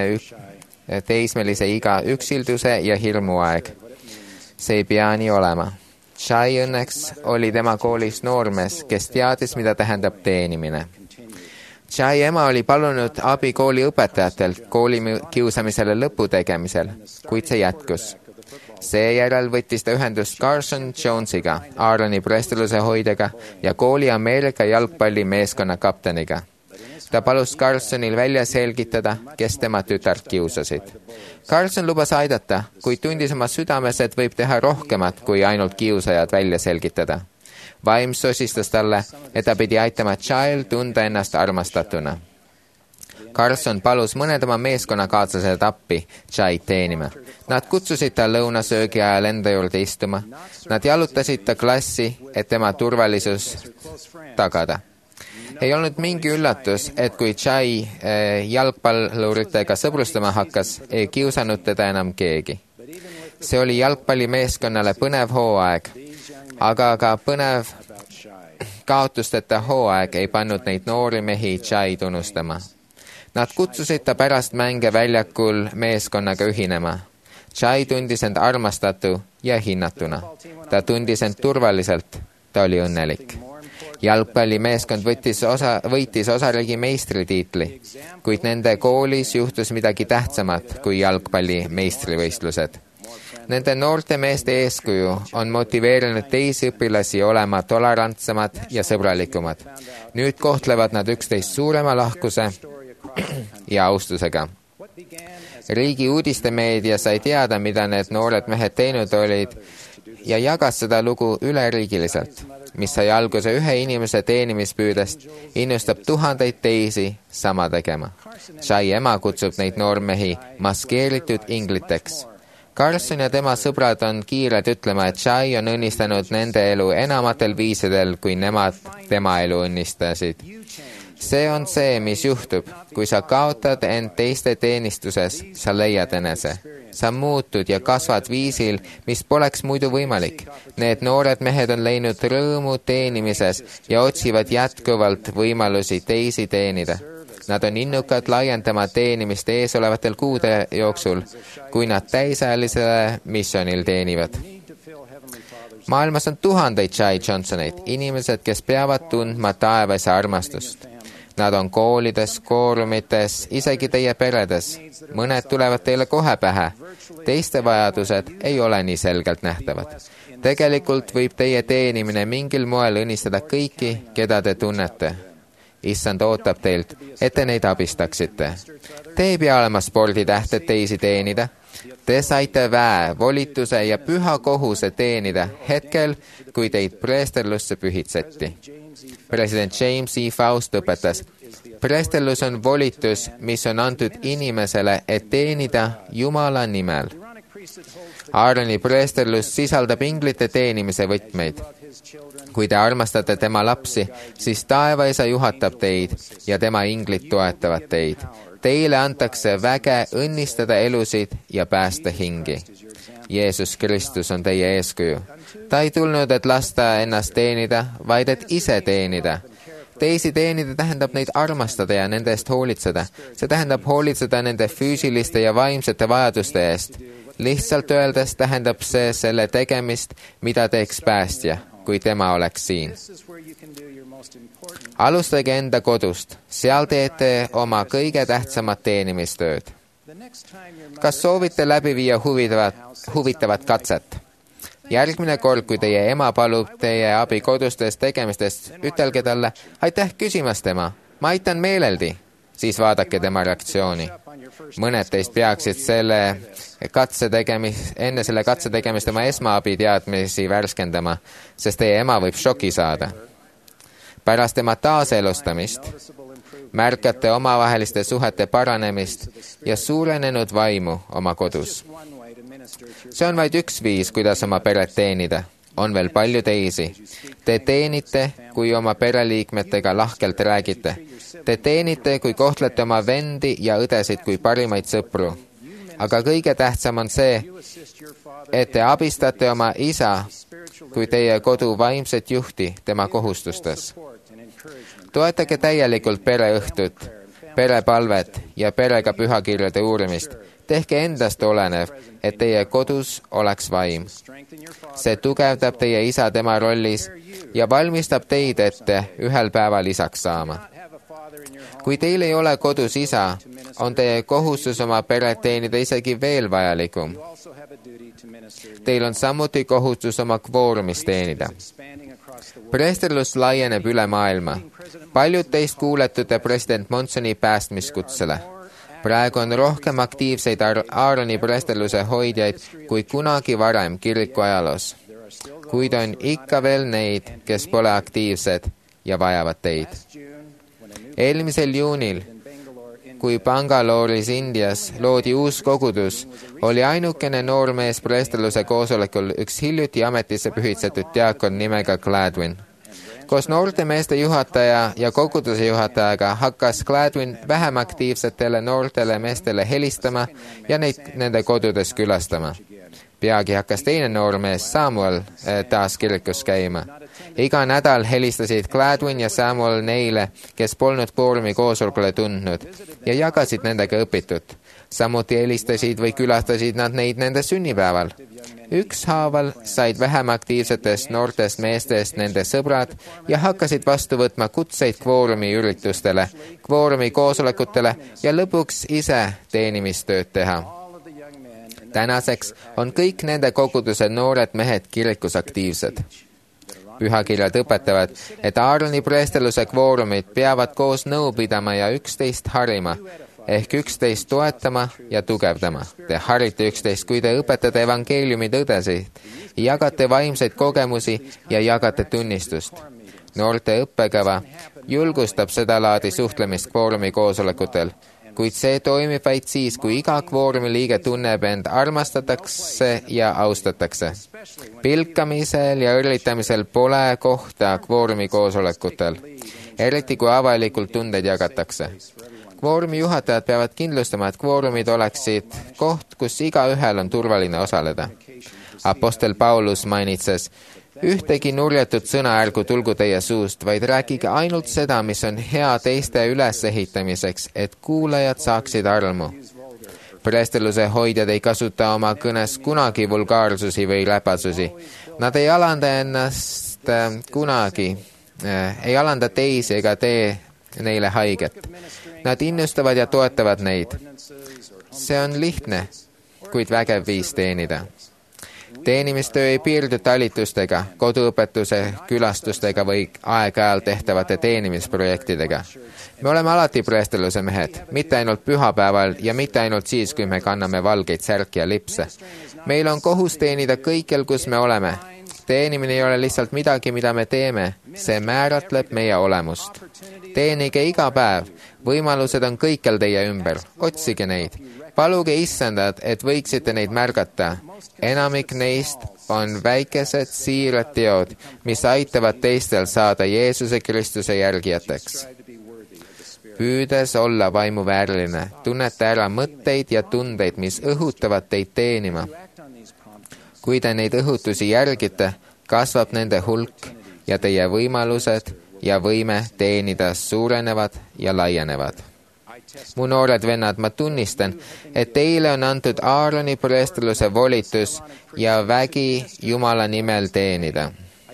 teismelise iga üksilduse ja hirmu aeg. See ei pea nii olema. Chai õnneks oli tema koolis noormees, kes teadis, mida tähendab teenimine. Chai ema oli palunud abi kooli õpetajatelt koolikiusamisele lõpu tegemisel, kuid see jätkus. Seejärel võttis ta ühendust Carson Jonesiga, Aaroni preesteluse hoidjaga ja kooli Ameerika jalgpallimeeskonna kapteniga. Ta palus Carsonil välja selgitada, kes tema tütart kiusasid. Carson lubas aidata, kuid tundis oma südames, et võib teha rohkemat kui ainult kiusajad välja selgitada. Vaim sosistas talle, et ta pidi aitama Chai'l tunda ennast armastatuna. Carson palus mõned oma meeskonnakaaslased appi Chai'd teenima. Nad kutsusid ta lõunasöögi ajal enda juurde istuma. Nad jalutasid ta klassi, et tema turvalisus tagada. Ei olnud mingi üllatus, et kui Chai jalgpalluritega sõbrustama hakkas, ei kiusanud teda enam keegi. See oli jalgpallimeeskonnale põnev hooaeg, aga ka põnev kaotusteta hooaeg ei pannud neid noori mehi Chai tunnustama. Nad kutsusid ta pärast mänge väljakul meeskonnaga ühinema. Chai tundis end armastatu ja hinnatuna. Ta tundis end turvaliselt, ta oli õnnelik. Jalgpallimeeskond võitis osariigi meistritiitli, kuid nende koolis juhtus midagi tähtsamat kui jalgpalli meistrivõistlused. Nende noorte meeste eeskuju on motiveerinud teisi õpilasi olema tolerantsemad ja sõbralikumad. Nüüd kohtlevad nad üksteist suurema lahkuse ja austusega. Riigi uudistemeedia sai teada, mida need noored mehed teinud olid ja jagas seda lugu üleriigiliselt, mis sai alguse ühe inimese teenimispüüdest, innustab tuhandeid teisi sama tegema. Shai ema kutsub neid noormehi maskeeritud ingliteks. Carson ja tema sõbrad on kiired ütlema, et Shai on õnnistanud nende elu enamatel viisidel, kui nemad tema elu õnnistasid. See on see, mis juhtub. Kui sa kaotad end teiste teenistuses, sa leiad enese. Sa muutud ja kasvad viisil, mis poleks muidu võimalik. Need noored mehed on leidnud rõõmu teenimises ja otsivad jätkuvalt võimalusi teisi teenida. Nad on innukad laiendama teenimist eesolevatel kuude jooksul, kui nad täisajalisele missionil teenivad. Maailmas on tuhandeid Shai Johnsoneid, inimesed, kes peavad tundma taevase armastust. Nad on koolides, koorumites, isegi teie peredes. Mõned tulevad teile kohe pähe. Teiste vajadused ei ole nii selgelt nähtavad. Tegelikult võib teie teenimine mingil moel õnnistada kõiki, keda te tunnete. Issand ootab teilt, et te neid abistaksite. Te ei pea olema sporditäht, et teisi teenida. Te saite väe, volituse ja püha kohuse teenida hetkel, kui teid preesterlusse pühitseti. President James E. Faust õpetas, preesterlus on volitus, mis on antud inimesele, et teenida Jumala nimel. Aaroni preesterlus sisaldab inglite teenimise võtmeid. Kui te armastate tema lapsi, siis taevaisa juhatab teid ja tema inglid toetavad teid. Teile antakse väge õnnistada elusid ja päästa hingi. Jeesus Kristus on teie eeskuju. Ta ei tulnud, et lasta ennast teenida, vaid et ise teenida. Teisi teenida tähendab neid armastada ja nende eest hoolitseda. See tähendab hoolitseda nende füüsiliste ja vaimsete vajaduste eest. Lihtsalt öeldes tähendab see selle tegemist, mida teeks päästja, kui tema oleks siin. Alustage enda kodust, seal teete oma kõige tähtsamat teenimistööd. Kas soovite läbi viia huvitavat katset? Järgmine kord, kui teie ema palub teie abi kodustest tegemistest, ütelge talle, aitäh küsimast tema, ma aitan meeleldi. Siis vaadake tema reaktsiooni. Mõned teist peaksid enne selle katse tegemist oma esmaabi teadmisi värskendama, sest teie ema võib šoki saada. Pärast tema taaselustamist märkate omavaheliste suhete paranemist ja suurenenud vaimu oma kodus. See on vaid üks viis, kuidas oma peret teenida. On veel palju teisi. Te teenite, kui oma pereliikmetega lahkelt räägite. Te teenite, kui kohtlete oma vendi ja õdesid kui parimaid sõpru. Aga kõige tähtsam on see, et te abistate oma isa kui teie kodu vaimset juhti tema kohustustes. Toetage täielikult pereõhtut, perepalvet ja perega pühakirjade uurimist. Tehke endast olenev, et teie kodus oleks vaim. See tugevdab teie isa tema rollis ja valmistab teid ette ühel päeval isaks saama. Kui teil ei ole kodus isa, on teie kohustus oma peret teenida isegi veel vajalikum. Teil on samuti kohustus oma kvoorumis teenida. Preesterlus laieneb üle maailma. Paljud teist kuuletute president Monsoni päästmiskutsele. Praegu on rohkem aktiivseid Aaroni preesterluse hoidjaid kui kunagi varem kiriku ajaloos. Kuid on ikka veel neid, kes pole aktiivsed ja vajavad teid. Eelmisel juunil, kui Bangalore'is Indias loodi uus kogudus, oli ainukene noormees preesterluse koosolekul üks hiljuti ametisse pühitsetud diakon nimega Gladwin. Koos noorte meeste juhataja ja koguduse juhatajaga hakkas Gladwin vähem aktiivsetele noortele meestele helistama ja neid nende kodudes külastama. Peagi hakkas teine noormees Samuel taas kirikus käima. Iga nädal helistasid Gladwin ja Samuel neile, kes polnud koorumi koosolekule tundnud ja jagasid nendega õpitut. Samuti helistasid või külastasid nad neid nende sünnipäeval. Ükshaaval said vähem aktiivsetest noortest meestest nende sõbrad ja hakkasid vastu võtma kutseid kvoorumi üritustele, kvoorumi koosolekutele ja lõpuks ise teenimistööd teha. tänaseks on kõik nende koguduse noored mehed kirikus aktiivsed. Pühakirjad õpetavad, et Aaroni preesteluse kvoorumid peavad koos nõu pidama ja üksteist harima, ehk üksteist toetama ja tugevdama. Te harite üksteist, kui te õpetate evangeeliumi tõdesid, jagate vaimseid kogemusi ja jagate tunnistust. Noorte õppekava julgustab sedalaadi suhtlemist kvoorumi koosolekutel, kuid see toimib vaid siis, kui iga kvoorumi liige tunneb end armastatakse ja austatakse. Pilkamisel ja õrlitamisel pole kohta kvoorumi koosolekutel, eriti kui avalikult tundeid jagatakse. Kvoorumi juhatajad peavad kindlustama, et kvoorumid oleksid koht, kus igaühel on turvaline osaleda. Apostel Paulus mainitses, ühtegi nurjatut sõna ärgu tulgu teie suust, vaid rääkige ainult seda, mis on hea teiste ülesehitamiseks, et kuulajad saaksid armu. Preesteluse hoidjad ei kasuta oma kõnes kunagi vulgaarsusi või läpasusi. Nad ei alanda ennast kunagi, ei alanda teisi ega tee neile haiget. Nad innustavad ja toetavad neid. See on lihtne, kuid vägev viis teenida. Teenimistöö ei piirdu talitustega, koduõpetuse külastustega või aeg-ajalt tehtavate teenimisprojektidega. Me oleme alati preesteluse mehed, mitte ainult pühapäeval ja mitte ainult siis, kui me kanname valgeid särki ja lipse. Meil on kohus teenida kõikjal, kus me oleme. Teenimine ei ole lihtsalt midagi, mida me teeme. See määratleb meie olemust. Teenige iga päev. Võimalused on kõikjal teie ümber. Otsige neid. Paluge Issandat, et võiksite neid märgata. Enamik neist on väikesed siirad teod, mis aitavad teistel saada Jeesuse Kristuse järgijateks. Püüdes olla vaimuvääriline, tunnete ära mõtteid ja tundeid, mis õhutavad teid teenima. Kui te neid õhutusi järgite, kasvab nende hulk ja teie võimalused ja võime teenida suurenevad ja laienevad. Mu noored vennad, ma tunnistan, et teile on antud Aaroni preesteluse volitus ja vägi Jumala nimel teenida.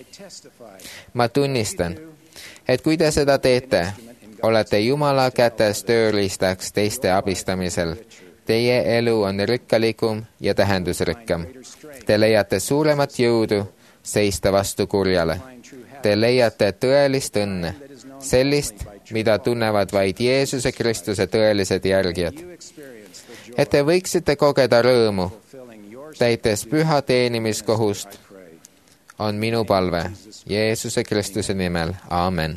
Ma tunnistan, et kui te seda teete, olete Jumala kätes tööriistaks teiste abistamisel. Teie elu on rikkalikum ja tähendusrikkam. Te leiate suuremat jõudu seista vastu kurjale. Te leiate tõelist õnne, sellist, mida tunnevad vaid Jeesuse Kristuse tõelised järgijad. Et te võiksite kogeda rõõmu, täites püha teenimiskohust, on minu palve Jeesuse Kristuse nimel. Aamen.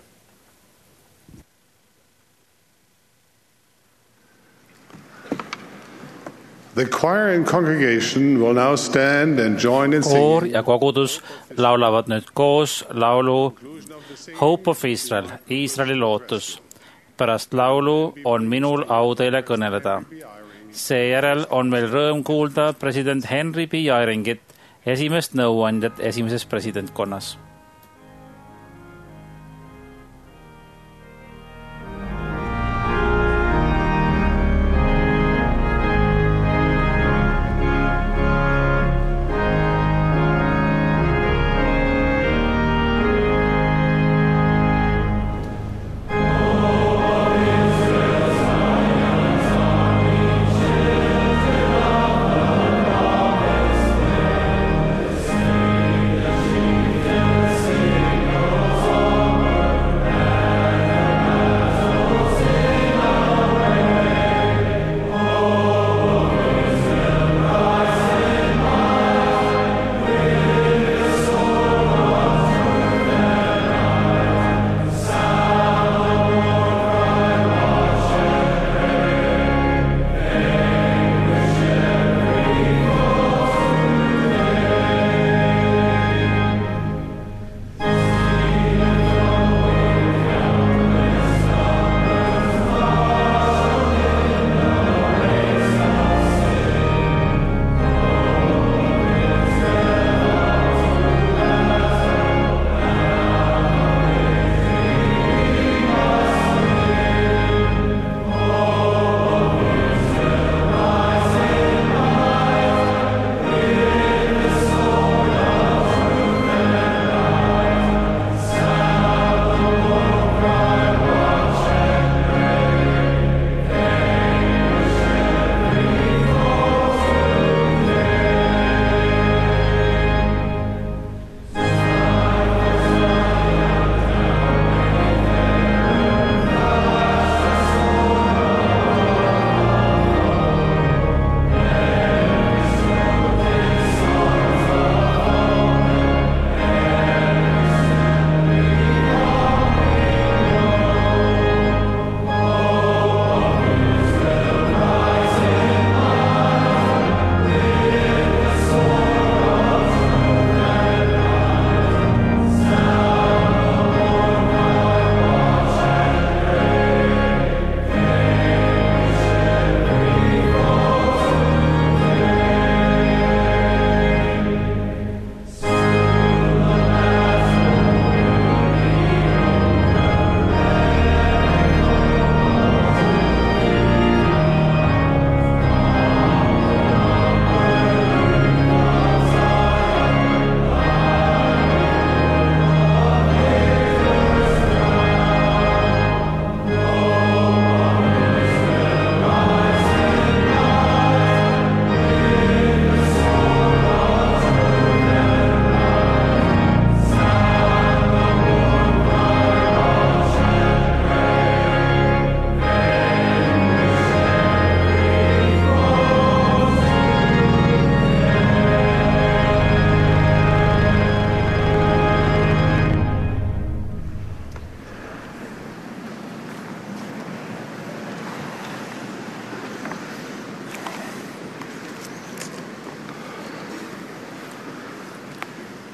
The choir and congregation will now stand and join in koor singing. ja kogudus laulavad nüüd koos laulu Hope of Israel, Iisraeli lootus. Pärast laulu on minul au teile kõneleda. Seejärel on meil rõõm kuulda president Henry B. Eyringit, esimest nõuandjat esimeses presidentkonnas.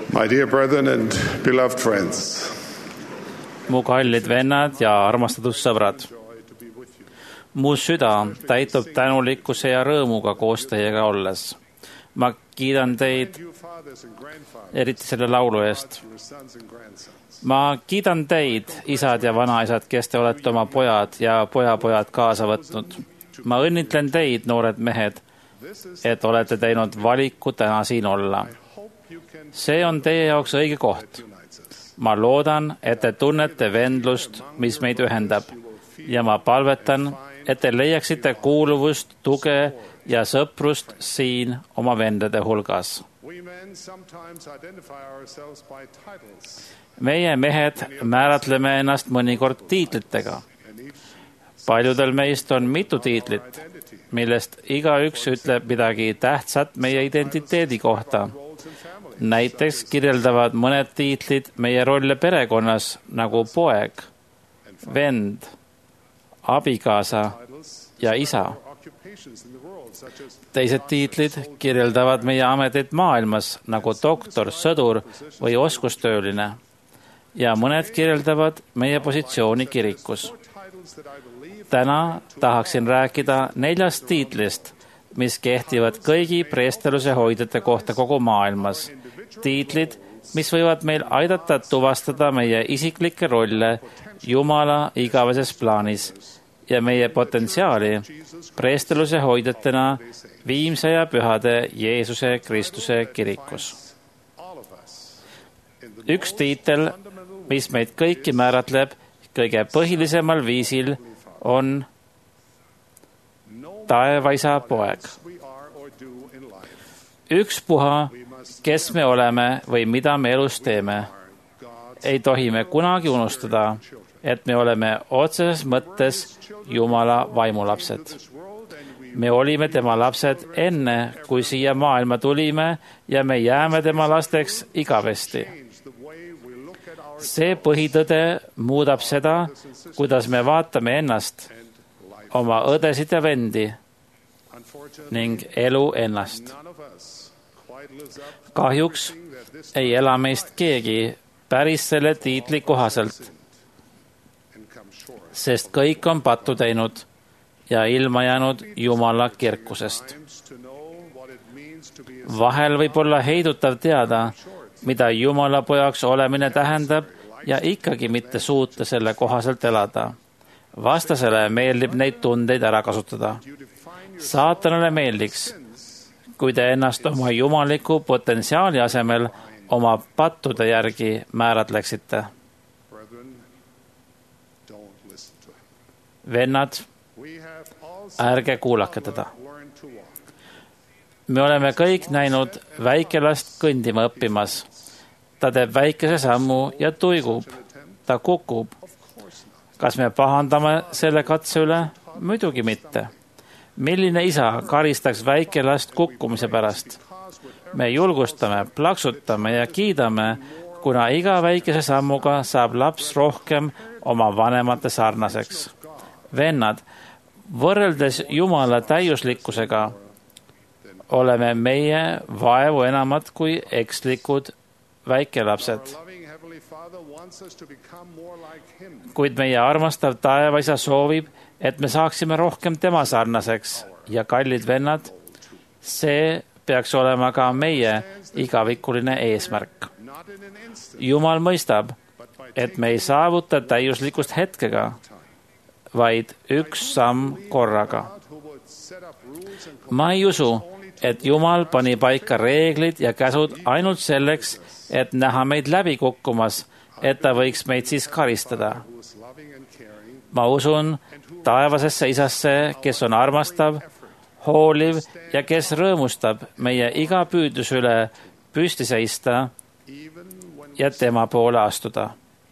My dear brethren and beloved friends, mu kallid vennad ja armastatud sõbrad, mu süda täitub tänulikkuse ja rõõmuga koos teiega olles. Ma kiidan teid eriti selle laulu eest. Ma kiidan teid, isad ja vanaisad, kes te olete oma pojad ja pojapojad kaasa võtnud. Ma õnnitlen teid, noored mehed, et olete teinud valiku täna siin olla. See on teie jaoks õige koht. Ma loodan, et te tunnete vendlust, mis meid ühendab, ja ma palvetan, et te leiaksite kuuluvust, tuge ja sõprust siin oma vendade hulgas. Meie mehed määratleme ennast mõnikord tiitlitega. Paljudel meist on mitu tiitlit, millest igaüks ütleb midagi tähtsat meie identiteedi kohta. Näiteks kirjeldavad mõned tiitlid meie rolle perekonnas nagu poeg, vend, abikaasa ja isa. Teised tiitlid kirjeldavad meie ameteid maailmas nagu doktor, sõdur või oskustööline ja mõned kirjeldavad meie positsiooni kirikus. Täna tahaksin rääkida 4 tiitlist, mis kehtivad kõigi preesteluse hoidjate kohta kogu maailmas. Tiitlid, mis võivad meil aidata tuvastada meie isiklikke rolle Jumala igaveses plaanis ja meie potentsiaali preesteluse hoidjatena viimse ja pühade Jeesuse Kristuse kirikus. Üks tiitel, mis meid kõiki määratleb kõige põhilisemal viisil, on taevaisa poeg. Ükspuha, kes me oleme või mida me elus teeme, ei tohi me kunagi unustada, et me oleme otseses mõttes Jumala vaimulapsed. Me olime tema lapsed enne, kui siia maailma tulime ja me jääme tema lasteks igavesti. See põhitõde muudab seda, kuidas me vaatame ennast, oma õdesid ja vendi ning elu ennast. Kahjuks ei ela meist keegi päris selle tiitli kohaselt, sest kõik on pattu teinud ja ilma jäänud Jumala kirkusest. Vahel võib olla heidutav teada, mida Jumala pojaks olemine tähendab ja ikkagi mitte suuta selle kohaselt elada. Vastasele meeldib neid tundeid ära kasutada. Saatanale meeldiks, kui te ennast oma jumaliku potentsiaali asemel oma pattude järgi määratleksite. Vennad, ärge kuulake teda. Me oleme kõik näinud väikelast kõndima õppimas. Ta teeb väikese sammu ja tuigub. Ta kukub. Kas me pahandame selle katse üle? Muidugi mitte. Milline isa karistaks väikelast kukkumise pärast? Me julgustame, plaksutame ja kiidame, kuna iga väikese sammuga saab laps rohkem oma vanemate sarnaseks. Vennad, võrreldes Jumala täiuslikkusega oleme meie vaevu enamad kui ekslikud väikelapsed. Kuid meie armastav taevaisa soovib, et me saaksime rohkem tema sarnaseks ja kallid vennad, see peaks olema ka meie igavikuline eesmärk. Jumal mõistab, et me ei saavuta täiuslikust hetkega, vaid üks samm korraga. Ma ei usu, et Jumal pani paika reeglid ja käsud ainult selleks, et näha meid läbi kukkumas, et ta võiks meid siis karistada. Ma usun taevasesse isasse, kes on armastav, hooliv ja kes rõõmustab meie iga püüdlus üle püsti seista ja tema poole astuda.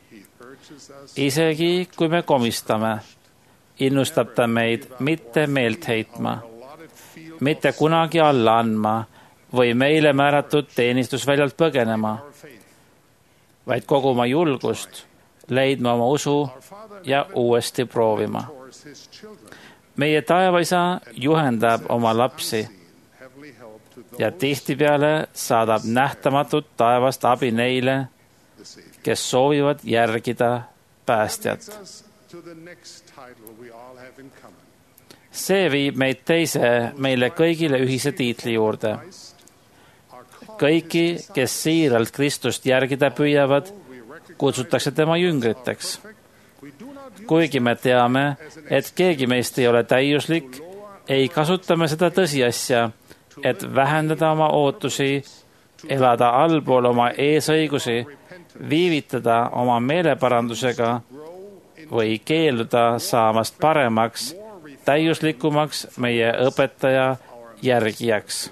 Isegi kui me komistame, innustab ta meid mitte meelt heitma, mitte kunagi alla andma või meile määratud teenistusväljalt põgenema, vaid koguma julgust, leidma oma usu ja uuesti proovima. Meie taevaisa juhendab oma lapsi ja tihtipeale saadab nähtamatut taevast abi neile, kes soovivad järgida päästjat. See viib meid teise, meile kõigile ühise tiitli juurde. Kõiki, kes siiralt Kristust järgida püüavad, kutsutakse tema jüngriteks. Kuigi me teame, et keegi meist ei ole täiuslik, ei kasutame seda tõsiasja, et vähendada oma ootusi, elada allpool oma eesõigusi, viivitada oma meeleparandusega või keelduda saamast paremaks, täiuslikumaks meie õpetaja järgijaks.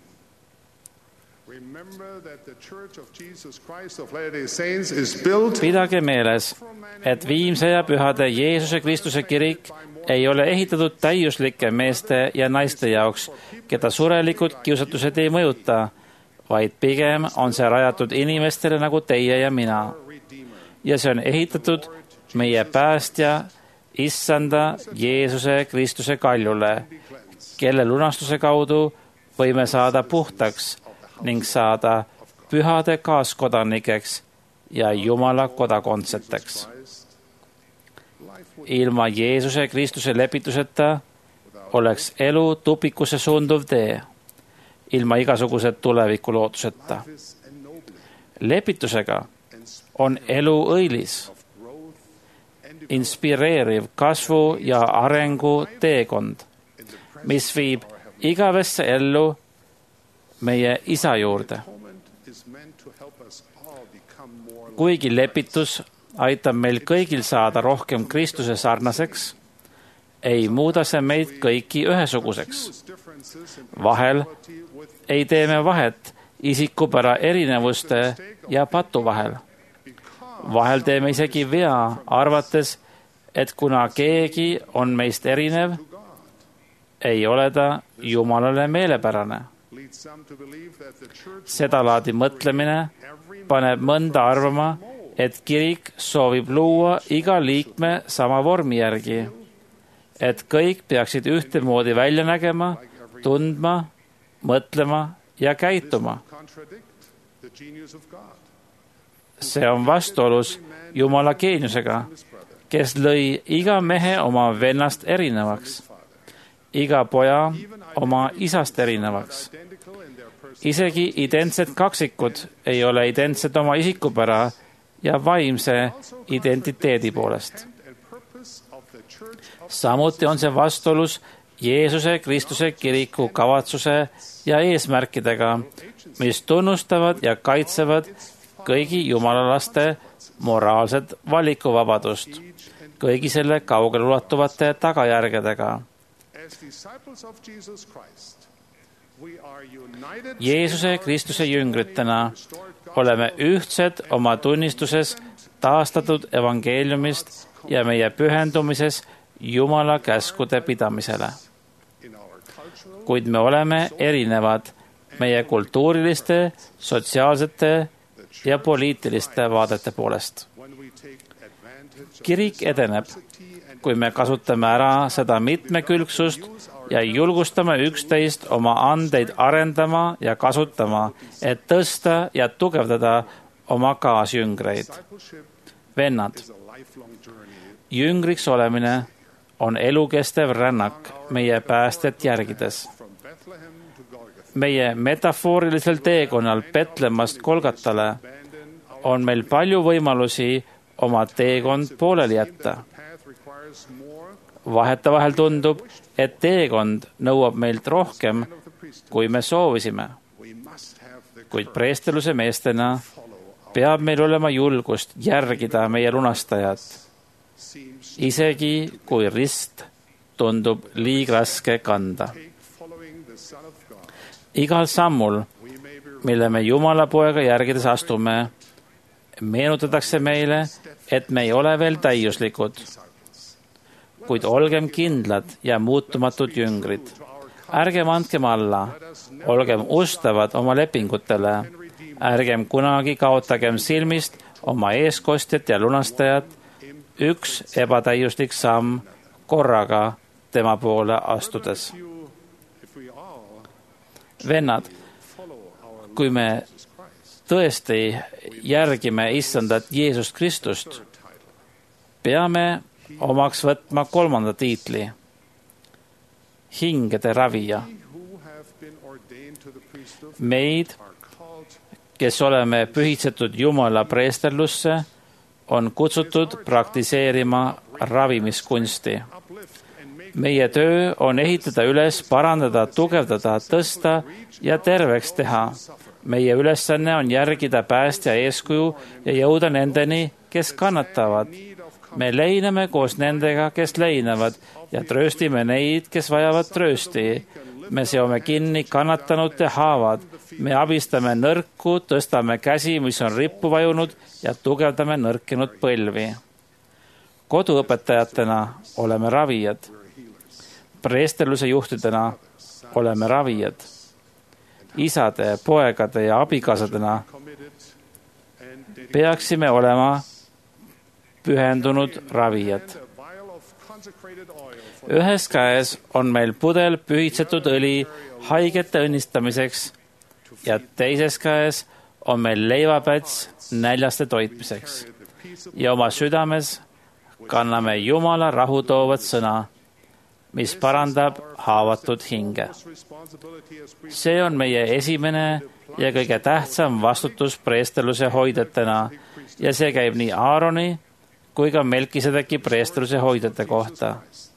Pidage meeles, et viimse ja pühade Jeesuse Kristuse kirik ei ole ehitatud täiuslike meeste ja naiste jaoks, keda surelikud kiusatused ei mõjuta, vaid pigem on see rajatud inimestele nagu teie ja mina. Ja see on ehitatud meie päästja, issanda Jeesuse Kristuse kaljule, kelle lunastuse kaudu võime saada puhtaks ning saada pühade kaaskodanikeks ja Jumala kodakondseteks. Ilma Jeesuse Kristuse lepituseta oleks elu tupikusse suunduv tee, ilma igasuguse tuleviku lootuseta. Lepitusega on elu õilis, inspireeriv kasvu ja arengu teekond, mis viib igavesse ellu meie isa juurde. Kuigi lepitus aitab meil kõigil saada rohkem Kristuse sarnaseks, ei muuda see meid kõiki ühesuguseks. Vahel ei tee me vahet isikupära erinevuste ja patu vahel. Vahel teeme isegi vea, arvates, et kuna keegi on meist erinev, ei ole ta Jumalale meelepärane. Sedalaadi mõtlemine paneb mõnda arvama, et kirik soovib luua iga liikme sama vormi järgi, et kõik peaksid ühtemoodi välja nägema, tundma, mõtlema ja käituma. See on vastuolus Jumala geeniusega, kes lõi iga mehe oma vennast erinevaks, iga poja oma isast erinevaks. Isegi identsed kaksikud ei ole identsed oma isikupära ja vaimse identiteedi poolest. Samuti on see vastuolus Jeesuse Kristuse kiriku kavatsuse ja eesmärkidega, mis tunnustavad ja kaitsevad kõigi jumalalaste moraalset valikuvabadust, kõigi selle kaugelulatuvate tagajärgedega. Jeesuse Kristuse jüngritena oleme ühtsed oma tunnistuses taastatud evangeeliumist ja meie pühendumises Jumala käskude pidamisele. Kuid me oleme erinevad meie kultuuriliste, sotsiaalsete ja poliitiliste vaadete poolest. Kirik edeneb, kui me kasutame ära seda mitmekülgsust ja julgustame üksteist oma andeid arendama ja kasutama, et tõsta ja tugevdada oma kaasjüngreid. Vennad, jüngriks olemine on elukestev rännak meie päästet järgides. Meie metafooриlisel teekonnal Betlemmast Golgatale on meil palju võimalusi oma teekond pooleli jätta. Vahetevahel tundub, et teekond nõuab meilt rohkem, kui me soovisime. Kuid preesteluse meestena peab meil olema julgust järgida meie lunastajat, isegi kui rist tundub liigraske kanda. Igal sammul, mille me Jumala poega järgides astume, meenutatakse meile, et me ei ole veel täiuslikud, kuid olgem kindlad ja muutumatud jüngrid. Ärgem andkem alla, olgem ustavad oma lepingutele, ärgem kunagi kaotagem silmist oma eeskostjat ja lunastajat, üks ebatäiuslik samm korraga tema poole astudes. Vennad, kui me tõesti järgime issandat Jeesust Kristust, peame omaks võtma 3. tiitli, hingede ravija. Meid, kes oleme pühitsetud Jumala preesterlusse, on kutsutud praktiseerima ravimiskunsti. Meie töö on ehitada üles, parandada, tugevdada, tõsta ja terveks teha. Meie ülesanne on järgida päästja eeskuju ja jõuda nendeni, kes kannatavad. Me leiname koos nendega, kes leinavad ja trööstime neid, kes vajavad tröösti. Me seome kinni kannatanute haavad. Me abistame nõrku, tõstame käsi, mis on rippu vajunud ja tugevdame nõrkinud põlvi. Koduõpetajatena oleme ravijad. Preesterluse juhtidena oleme ravijad. Isade, poegade ja abikaasadena peaksime olema pühendunud ravijad. Ühes käes on meil pudel pühitsetud õli haigete õnnistamiseks ja teises käes on meil leivapäts näljaste toitmiseks. Ja oma südames kanname Jumala rahu toovat sõna, mis parandab haavatud hinge. See on meie esimene ja kõige tähtsam vastutus preesterluse hoidjatena ja see käib nii Aaroni kui ka Melkisedeki preesterluse hoidjate kohta.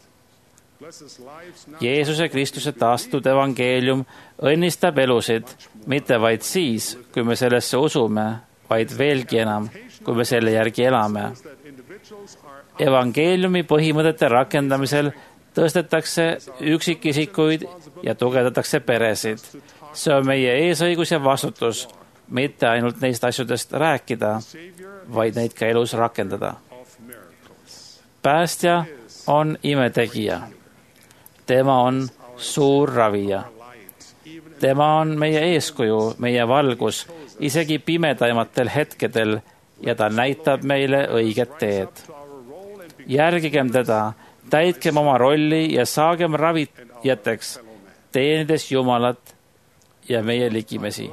Jeesuse Kristuse taastatud evangeelium õnnistab elusid, mitte vaid siis, kui me sellesse usume, vaid veelgi enam, kui me selle järgi elame. Evangeeliumi põhimõtete rakendamisel tõstetakse üksikisikuid ja tugevdatakse peresid. See on meie eesõigus ja vastutus, mitte ainult neist asjadest rääkida, vaid neid ka elus rakendada. Päästja on imetegija. Tema on suur ravija. Tema on meie eeskuju, meie valgus, isegi pimedaimatel hetkedel ja ta näitab meile õiget teed. Järgigem teda, täitkem oma rolli ja saagem ravijateks, teenides Jumalat ja meie ligimesi.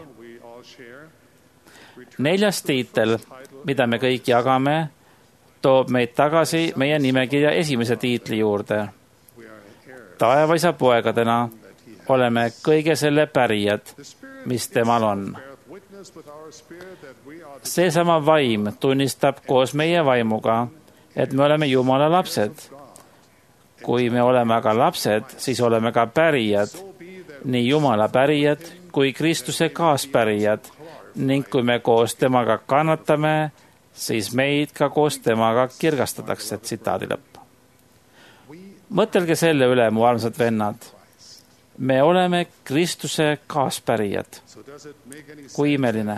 4. tiitel, mida me kõik jagame, toob meid tagasi meie nimekirja esimese tiitli juurde. Taevaisa poegadena oleme kõige selle pärijad, mis temal on. Seesama vaim tunnistab koos meie vaimuga, et me oleme Jumala lapsed. Kui me oleme aga lapsed, siis oleme ka pärijad, nii Jumala pärijad kui Kristuse kaaspärijad ning kui me koos temaga kannatame, siis meid ka koos temaga kirgastatakse, tsitaadi lõpp. Mõtelge selle üle, mu armsad vennad. Me oleme Kristuse kaaspärijad. Kui imeline.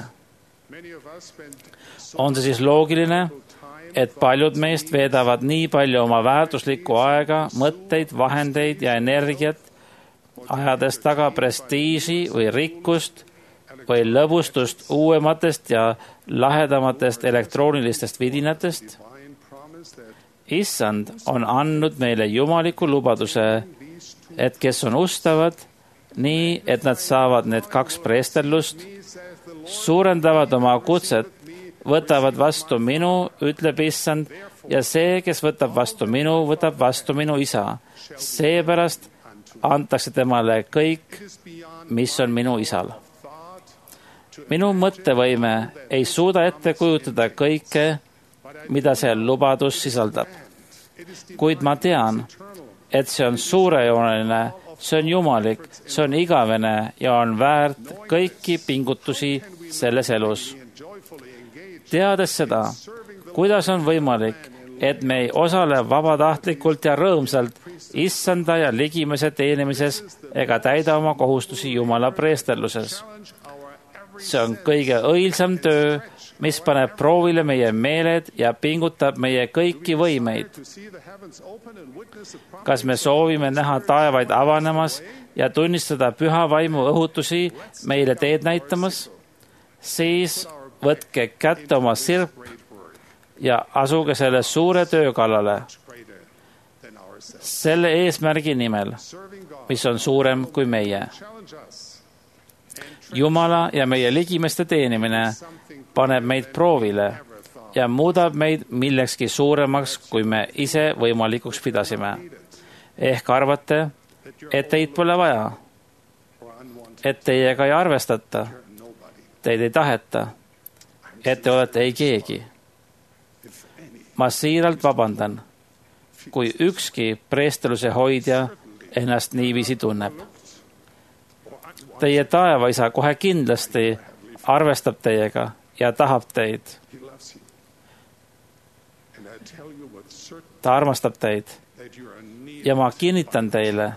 On see siis loogiline, et paljud meist veedavad nii palju oma väärtuslikku aega, mõtteid, vahendeid ja energiat, ajades taga prestiiži või rikkust või lõbustust uuematest ja lahedamatest elektroonilistest vidinatest? Issand on andnud meile jumaliku lubaduse, et kes on ustavad, nii et nad saavad need 2 preesterlust, suurendavad oma kutset, võtavad vastu minu, ütleb Issand, ja see, kes võtab vastu minu, võtab vastu minu isa. Seepärast antakse temale kõik, mis on minu isal. Minu mõttevõime ei suuda ette kujutada kõike, mida see lubadus sisaldab. Kuid ma tean, et see on suurejooneline, see on jumalik, see on igavene ja on väärt kõiki pingutusi selles elus. Teades seda, kuidas on võimalik, et me ei osale vabatahtlikult ja rõõmsalt issanda ja ligimese teenimises ega täida oma kohustusi Jumala preesterluses. See on kõige õilsam töö, mis paneb proovile meie meeled ja pingutab meie kõiki võimeid. Kas me soovime näha taevaid avanemas ja tunnistada püha vaimu õhutusi meile teed näitamas? Siis võtke kätte oma sirp ja asuge selle suure töö kallale. Selle eesmärgi nimel, mis on suurem kui meie. Jumala ja meie ligimeste teenimine paneb meid proovile ja muudab meid millekski suuremaks, kui me ise võimalikuks pidasime. Ehk arvate, et teid pole vaja, et teiega ei arvestata, teid ei taheta, et te olete ei keegi. Ma siiralt vabandan, kui ükski preesteluse hoidja ennast niiviisi tunneb. Teie taevaisa kohe kindlasti arvestab teiega ja tahab teid. Ta armastab teid ja ma kinnitan teile,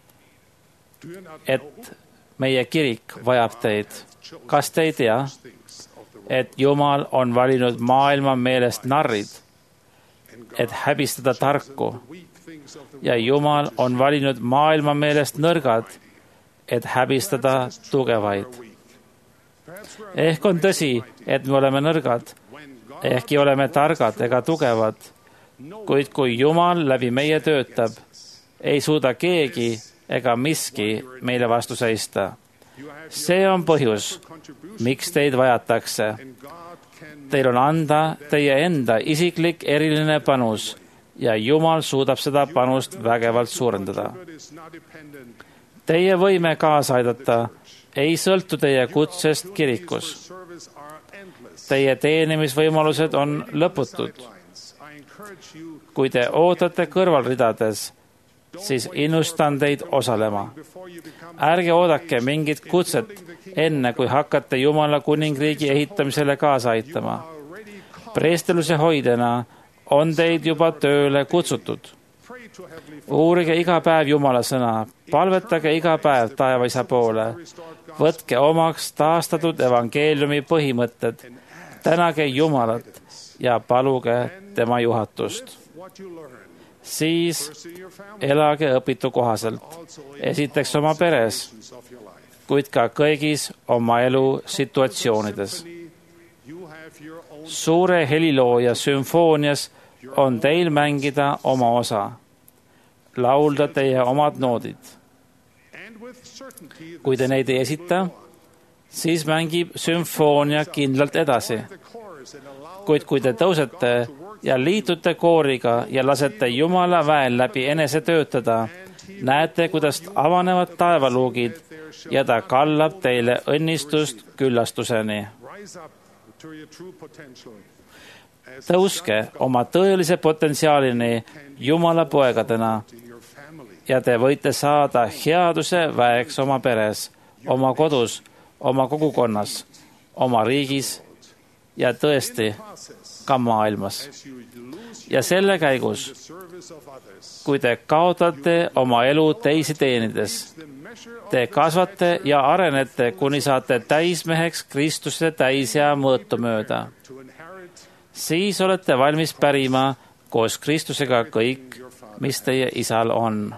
et meie kirik vajab teid. Kas te ei tea, et Jumal on valinud maailma meelest narrid, et häbistada tarku, ja Jumal on valinud maailma meelest nõrgad, et häbistada tugevaid. Ehk on tõsi, et me oleme nõrgad, ehkki oleme targad ega tugevad, kuid kui Jumal läbi meie töötab, ei suuda keegi ega miski meile vastu seista. See on põhjus, miks teid vajatakse. Teil on anda teie enda isiklik eriline panus ja Jumal suudab seda panust vägevalt suurendada. Teie võime kaasa aidata ei sõltu teie kutsest kirikus. Teie teenimisvõimalused on lõputud. Kui te ootate kõrvalridades, siis innustan teid osalema. Ärge oodake mingit kutset enne, kui hakkate Jumala kuningriigi ehitamisele kaasa aitama. Preesteluse hoidjana on teid juba tööle kutsutud. Uurige iga päev Jumala sõna, palvetage iga päev taevaisa poole, võtke omaks taastatud evangeeliumi põhimõtted, tänage Jumalat ja paluge tema juhatust. Siis elage õpitu kohaselt, esiteks oma peres, kuid ka kõigis oma elu situatsioonides. Suure helilooja sümfoonias on teil mängida oma osa, laulda teie omad noodid. Kui te neid ei esita, siis mängib sümfoonia kindlalt edasi. Kuid kui te tõusete ja liitute kooriga ja lasete Jumala väel läbi enese töötada, näete, kuidas avanevad taevaluugid ja ta kallab teile õnnistust küllastuseni. Tõuske oma tõelise potentsiaalini Jumala poegadena ja te võite saada headuse väeks oma peres, oma kodus, oma kogukonnas, oma riigis ja tõesti ka maailmas. Ja selle käigus, kui te kaotate oma elu teisi teenides, te kasvate ja arenete, kuni saate täismeheks Kristuse täisea mõõtu mööda. Siis olete valmis pärima koos Kristusega kõik, mis teie isal on.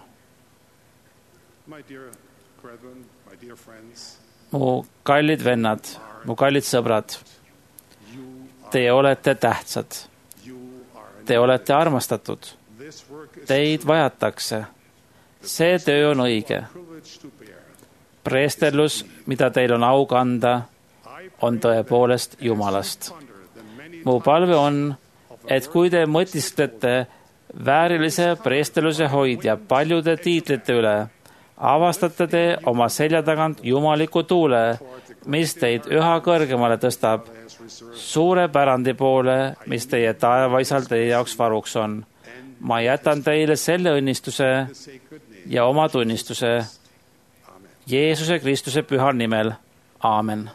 Mu kallid vennad, mu kallid sõbrad, teie olete tähtsad. Te olete armastatud. Teid vajatakse. See töö on õige. Preesterlus, mida teil on au kanda, on tõepoolest Jumalast. Mu palve on, et kui te mõtisklete väärilise preesterluse hoidja paljude tiitlite üle, avastate te oma selja tagant jumaliku tuule, mis teid üha kõrgemale tõstab, suure pärandi poole, mis teie taevaisal teie jaoks varuks on. Ma jätan teile selle õnnistuse ja oma tunnistuse Jeesuse Kristuse pühal nimel. Aamen.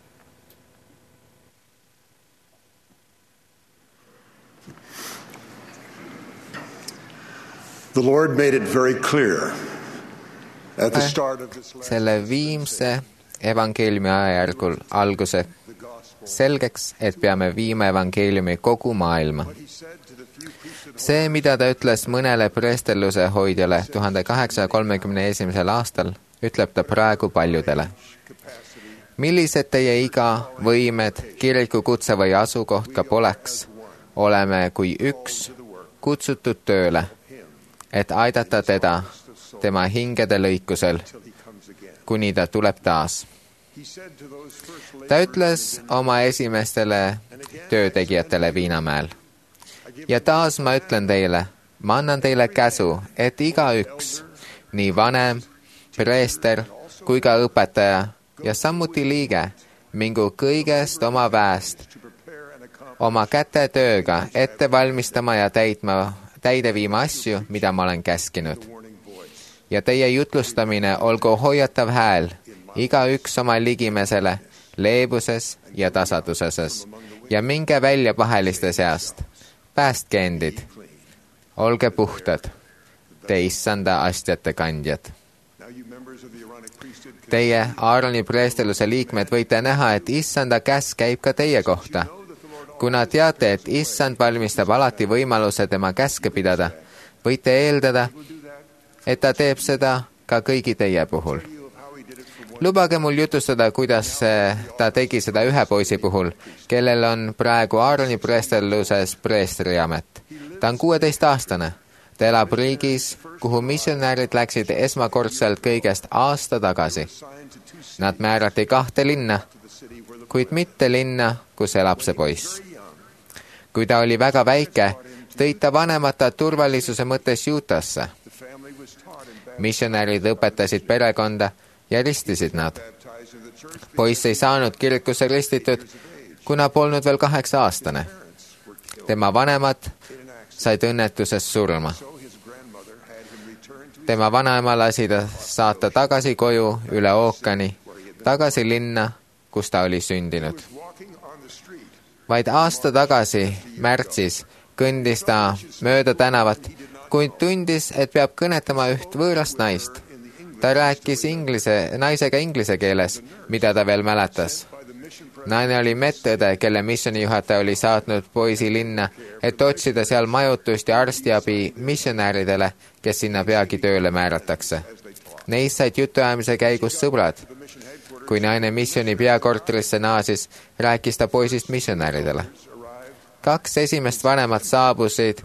The Lord made it very clear at the start of this selle viimse evangeeliumi ajajärgul alguse selgeks, et peame viima evangeeliumi kogu maailma. See, mida ta ütles mõnele preesterluse hoidjale 1831. aastal, ütleb ta praegu paljudele. Millised teie iga, võimed, kiriku kutse või asukoht ka poleks, oleme kui üks kutsutud tööle, et aidata teda tema hingede lõikusel, kuni ta tuleb taas. ta ütles oma esimestele töötegijatele Viinamäel: ja taas ma ütlen teile, ma annan teile käsu, et igaüks, nii vanem, preester kui ka õpetaja ja samuti liige, mingu kõigest oma väest, oma kätetööga ette valmistama ja täide viima asju, mida ma olen käskinud. Ja teie jutlustamine olgu hoiatav hääl, igaüks oma ligimesele, leebuses ja tasaduses, ja minge välja paheliste seast, päästke endid, olge puhtad, te issanda astjate kandjad. Teie, Aaroni preesteluse liikmed, võite näha, et issanda käsk käib ka teie kohta. Kuna teate, et issand valmistab alati võimaluse tema käske pidada, võite eeldada, et ta teeb seda ka kõigi teie puhul. Lubage mul jutustada, kuidas ta tegi seda ühe poisi puhul, kellel on praegu Aaroni preesteluses preestriamet. Ta on 16-aastane. Ta elab riigis, kuhu missionäärid läksid esmakordselt kõigest aasta tagasi. Nad määrati 2 linna, kuid mitte linna, kus elab see poiss. Kui ta oli väga väike, tõid ta vanemata turvalisuse mõttes Utah'sse. Missionäärid õpetasid perekonda ja ristisid nad. Poiss ei saanud kirikusse ristitud, kuna polnud veel 8-aastane. Tema vanemad said õnnetuses surma. Tema vanaema lasi ta saata tagasi koju üle ookeani, tagasi linna, kus ta oli sündinud. Vaid aasta tagasi, märtsis, kõndis ta mööda tänavat, kuid tundis, et peab kõnetama üht võõrast naist. Ta rääkis naisega inglise keeles, mida ta veel mäletas. Naine oli medõde, kelle missionijuhataja oli saatnud poisi linna, et otsida seal majutust ja arstiabi missionääridele, kes sinna peagi tööle määratakse. Neist said jutuajamise käigus sõbrad. Kui naine missioni peakorterisse naasis, rääkis ta poisist missionääridele. 2 esimest vanemat saabusid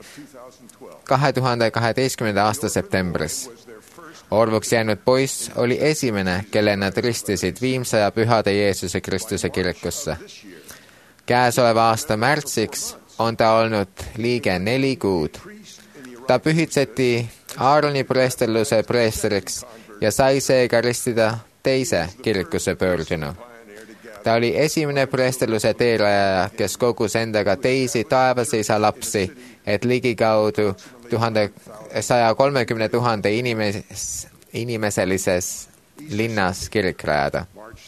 2012. aasta septembris. Orvuks jäänud poiss oli esimene, kelle nad ristisid Viimsaja Pühade Jeesuse Kristuse kirikusse. Käesoleva aasta märtsiks on ta olnud liige 4 kuud. Ta pühitseti Aaroni preesteluse preesteriks ja sai seega ristida teise kirikusse pöördunu. Ta oli esimene preesteluse teerajaja, kes kogus endaga teisi taevase isa lapsi, et ligikaudu 130 000 inimeselises linnas kirik rajada.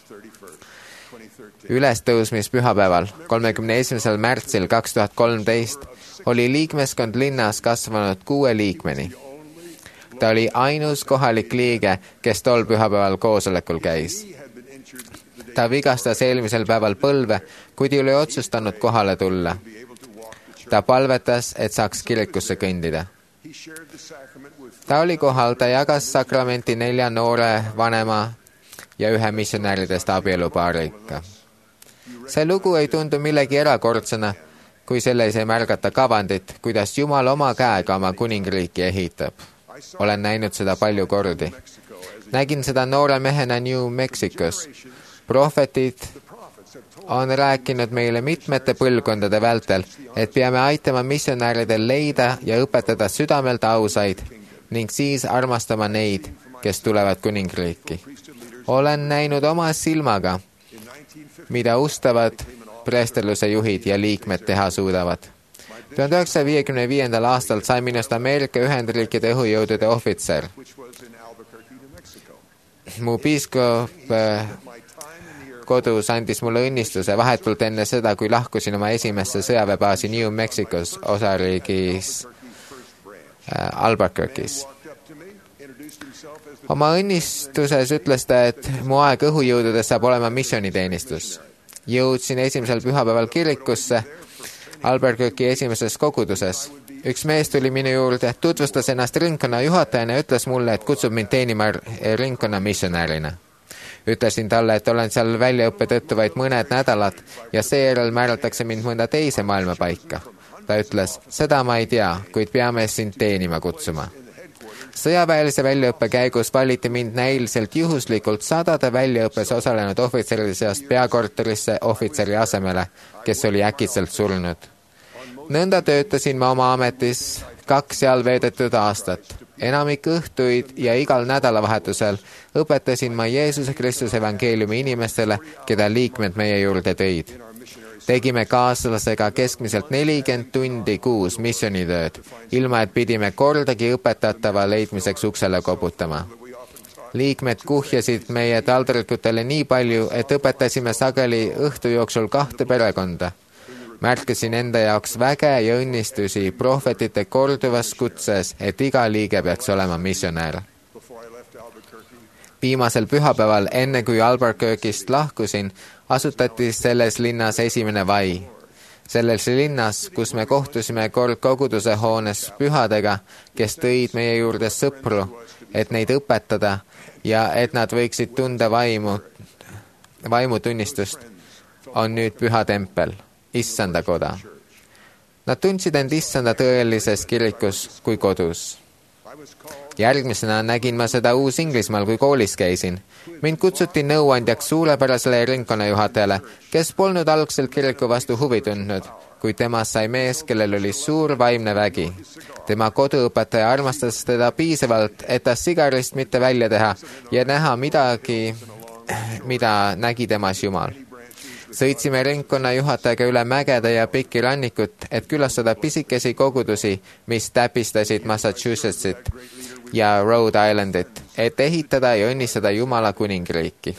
Ülestõusmispühapäeval, 31. märtsil 2013, oli liikmeskond linnas kasvanud 6 liikmeni. Ta oli ainus kohalik liige, kes tol pühapäeval koosolekul käis. Ta vigastas eelmisel päeval põlve, kuid ei ole otsustanud kohale tulla. Ta palvetas, et saaks kirikusse kõndida. Ta oli kohal, ta jagas sakramenti 4 noore vanema ja 1 missionääridest abielupaariga. See lugu ei tundu millegi erakordsena, kui selles ei märgata kavandit, kuidas Jumal oma käega oma kuningriiki ehitab. Olen näinud seda palju kordi. Nägin seda noore mehena New Mexicos. Prohvetid on rääkinud meile mitmete põlvkondade vältel, et peame aitama missionääridel leida ja õpetada südamelt ausaid ning siis armastama neid, kes tulevad kuningriiki. Olen näinud oma silmaga, mida ustavad preesteluse juhid ja liikmed teha suudavad. 1955. aastal sai minust Ameerika Ühendriikide õhujõudude ohvitser. Mu piiskop kodus andis mulle õnnistuse vahetult enne seda, kui lahkusin oma esimesse sõjaväebaasi New Mexicos osariigis Albuquerque'is. Oma õnnistuses ütles ta, et mu aeg õhujõududes saab olema missioniteenistus. Jõudsin esimesel pühapäeval kirikusse Albuquerque'i esimeses koguduses. Üks mees tuli minu juurde, tutvustas ennast ringkonna juhatajana ja ütles mulle, et kutsub mind teenima ringkonna missionäärina. Ütlesin talle, et olen seal väljaõppe tõttu vaid mõned nädalad ja seejärel määratakse mind mõnda teise maailmapaika. Ta ütles, seda ma ei tea, kuid peame sind teenima kutsuma. sõjaväelise väljaõppe käigus valiti mind näiliselt juhuslikult sadade väljaõppes osalenud ohvitseride seast peakorterisse ohvitseri asemele, kes oli äkitselt surnud. Nõnda töötasin ma oma ametis 2 seal veedetud aastat. Enamik õhtuid ja igal nädalavahetusel õpetasin ma Jeesuse Kristuse evangeeliumi inimestele, keda liikmed meie juurde tõid. Tegime kaaslasega keskmiselt 40 tundi kuus missioonitööd, ilma et pidime kordagi õpetatava leidmiseks uksele koputama. Liikmed kuhjasid meie taldrikutele nii palju, et õpetasime sageli õhtu jooksul 2 perekonda. Märkasin enda jaoks väge ja õnnistusi prohvetite korduvas kutses, et iga liige peaks olema missionär. Viimasel pühapäeval, enne kui Albuquerque'ist lahkusin, asutati selles linnas esimene vai. Selles linnas, kus me kohtusime kord koguduse hoones pühadega, kes tõid meie juurde sõpru, et neid õpetada ja et nad võiksid tunda vaimutunnistust, on nüüd püha tempel, Issanda koda. Nad tundsid end Issanda tõelises kirikus kui kodus. Järgmisena nägin ma seda Uus-Inglismaal, kui koolis käisin. Mind kutsuti nõuandjaks suurepärasele ringkonnajuhatajale, kes polnud algselt kiriku vastu huvi tundnud, kuid temast sai mees, kellel oli suur vaimne vägi. Tema koduõpetaja armastas teda piisavalt, et ta sigarist mitte välja teha ja näha midagi, mida nägi temas Jumal. Sõitsime ringkonnajuhatajaga üle mägede ja pikki rannikut, et külastada pisikesi kogudusi, mis täpistasid Massachusettsit ja Rhode Islandit, et ehitada ja õnnistada Jumala kuningriiki.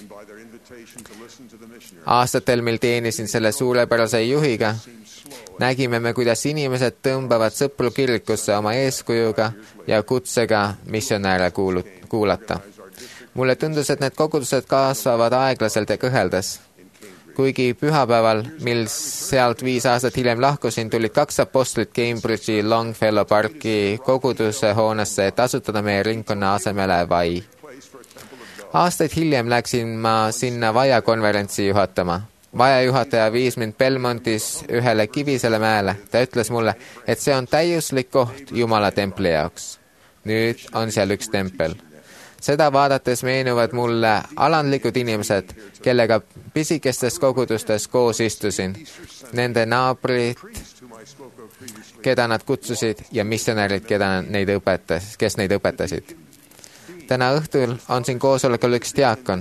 Aastatel, mil teenisin selle suurepärase juhiga, nägime me, kuidas inimesed tõmbavad sõpru kirikusse oma eeskujuga ja kutsega missionääre kuulata. Mulle tundus, et need kogudused kasvavad aeglaselt ja kõheldes. Kuigi pühapäeval, mil sealt 5 aastat hiljem lahkusin, tulid 2 apostlit Cambridge'i Longfellow Parki koguduse hoonesse, et asutada meie ringkonna asemele vai. Aastaid hiljem läksin ma sinna vaia konverentsi juhatama. Vaia juhataja viis mind Belmontis ühele kivisele mäele. Ta ütles mulle, et see on täiuslik koht Jumala templi jaoks. Nüüd on seal üks tempel. Seda vaadates meenuvad mulle alandlikud inimesed, kellega pisikestes kogudustes koos istusin, nende naabrid, keda nad kutsusid, ja missionärid, kes neid õpetasid. Täna õhtul on siin koosolekul üks diakon.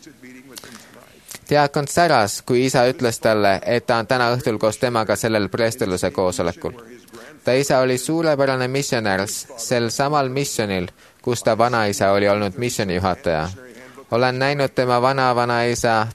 Diakon säras, kui isa ütles talle, et ta on täna õhtul koos temaga sellel preesteluse koosolekul. Ta isa oli suurepärane missionär sel samal missionil, kus ta vanaisa oli olnud missionijuhataja. Olen näinud tema vanaisa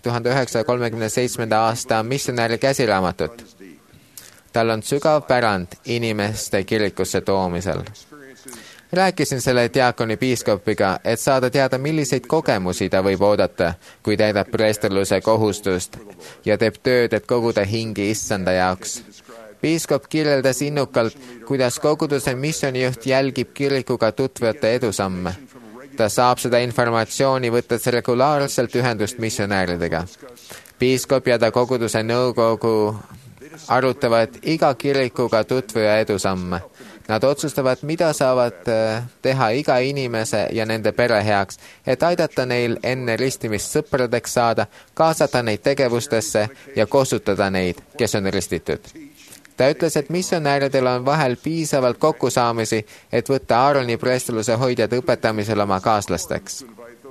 1937. aasta missionäri käsiraamatut. Tal on sügav pärand inimeste kirikusse toomisel. Rääkisin selle diakoni piiskopiga, et saada teada, milliseid kogemusi ta võib oodata, kui täidab preesterluse kohustust ja teeb tööd, et koguda hingi Issanda jaoks. Piiskop kirjeldas innukalt, kuidas koguduse missionijuht jälgib kirikuga tutvujate edusamme. Ta saab seda informatsiooni võttes regulaarselt ühendust missionääridega. Piiskop ja ta koguduse nõukogu arutavad iga kirikuga tutvuja edusamme. Nad otsustavad, mida saavad teha iga inimese ja nende pere heaks, et aidata neil enne ristimist sõpradeks saada, kaasata neid tegevustesse ja kosutada neid, kes on ristitud. Ta ütles, et missionääridel on vahel piisavalt kokkusaamisi, et võtta Aaroni preesteluse hoidjad õpetamisel oma kaaslasteks.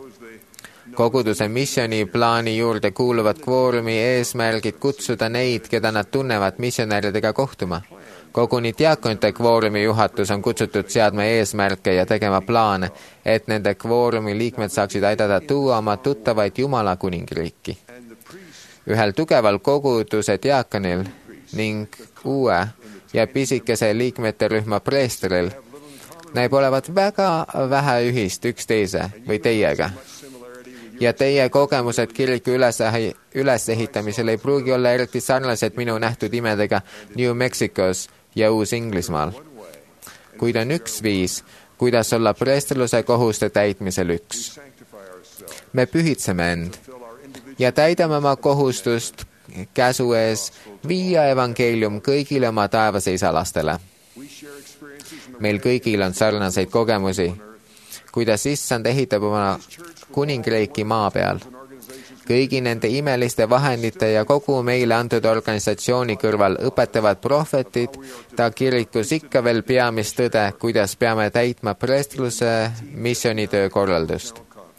Koguduse missioniplaani juurde kuuluvad kvoorumi eesmärgid kutsuda neid, keda nad tunnevad missionääridega kohtuma. Koguni diakonite kvoorumi juhatus on kutsutud seadma eesmärke ja tegema plaane, et nende kvoorumi liikmed saaksid aidata tuua oma tuttavaid Jumala kuningriiki. Ühel tugeval koguduse diakonil ning uue ja pisikese liikmete rühma preesteril näib olevat väga vähe ühist üksteise või teiega. Ja teie kogemused kiriku ülesehitamisel ei pruugi olla eriti sarnased minu nähtud imedega New Mexicos ja Uus-Inglismaal. Kuid on üks viis, kuidas olla preesterluse kohuste täitmisel üks. Me pühitseme end ja täidame oma kohustust käsu ees viia evangeelium kõigile oma taevase isa lastele. Meil kõigil on sarnaseid kogemusi kuidas Issand ehitab oma kuningriiki maa peal. Kõigi nende imeliste vahendite ja kogu meile antud organisatsiooni kõrval õpetavad prohvetid ta kirikus ikka veel peamist tõde, kuidas peame täitma preestluse missioonitöö korraldust.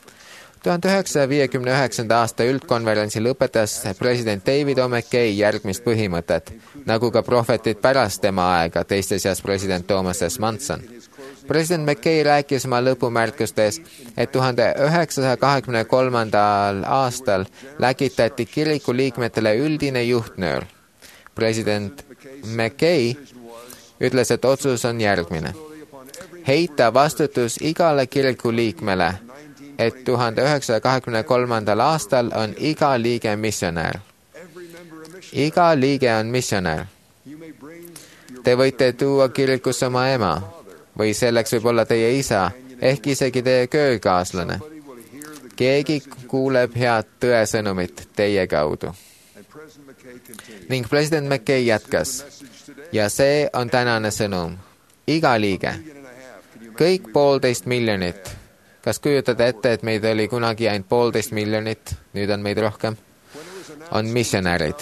1959. aasta üldkonverentsil õpetas president David O. McKay järgmist põhimõtet, nagu ka prohvetid pärast tema aega, teiste seas president Thomas S. Manson. President McKay rääkis oma lõpumärkustes, et 1923. aastal lägitati kiriku liikmetele üldine juhtnöör. President McKay ütles, et otsus on järgmine. Heita vastutus igale kiriku liikmele, et 1923. aastal on iga liige missionär. Iga liige on missionär. Te võite tuua kirikusse oma ema või selleks võib olla teie isa, ehk isegi teie töökaaslane. Keegi kuuleb head tõesõnumit teie kaudu. Ning president McKay jätkas. Ja see on tänane sõnum. Iga liige. Kõik 1,5 miljonit. Kas kujutate ette, et meid oli kunagi ainult 1,5 miljonit, nüüd on meid rohkem, on missionärid.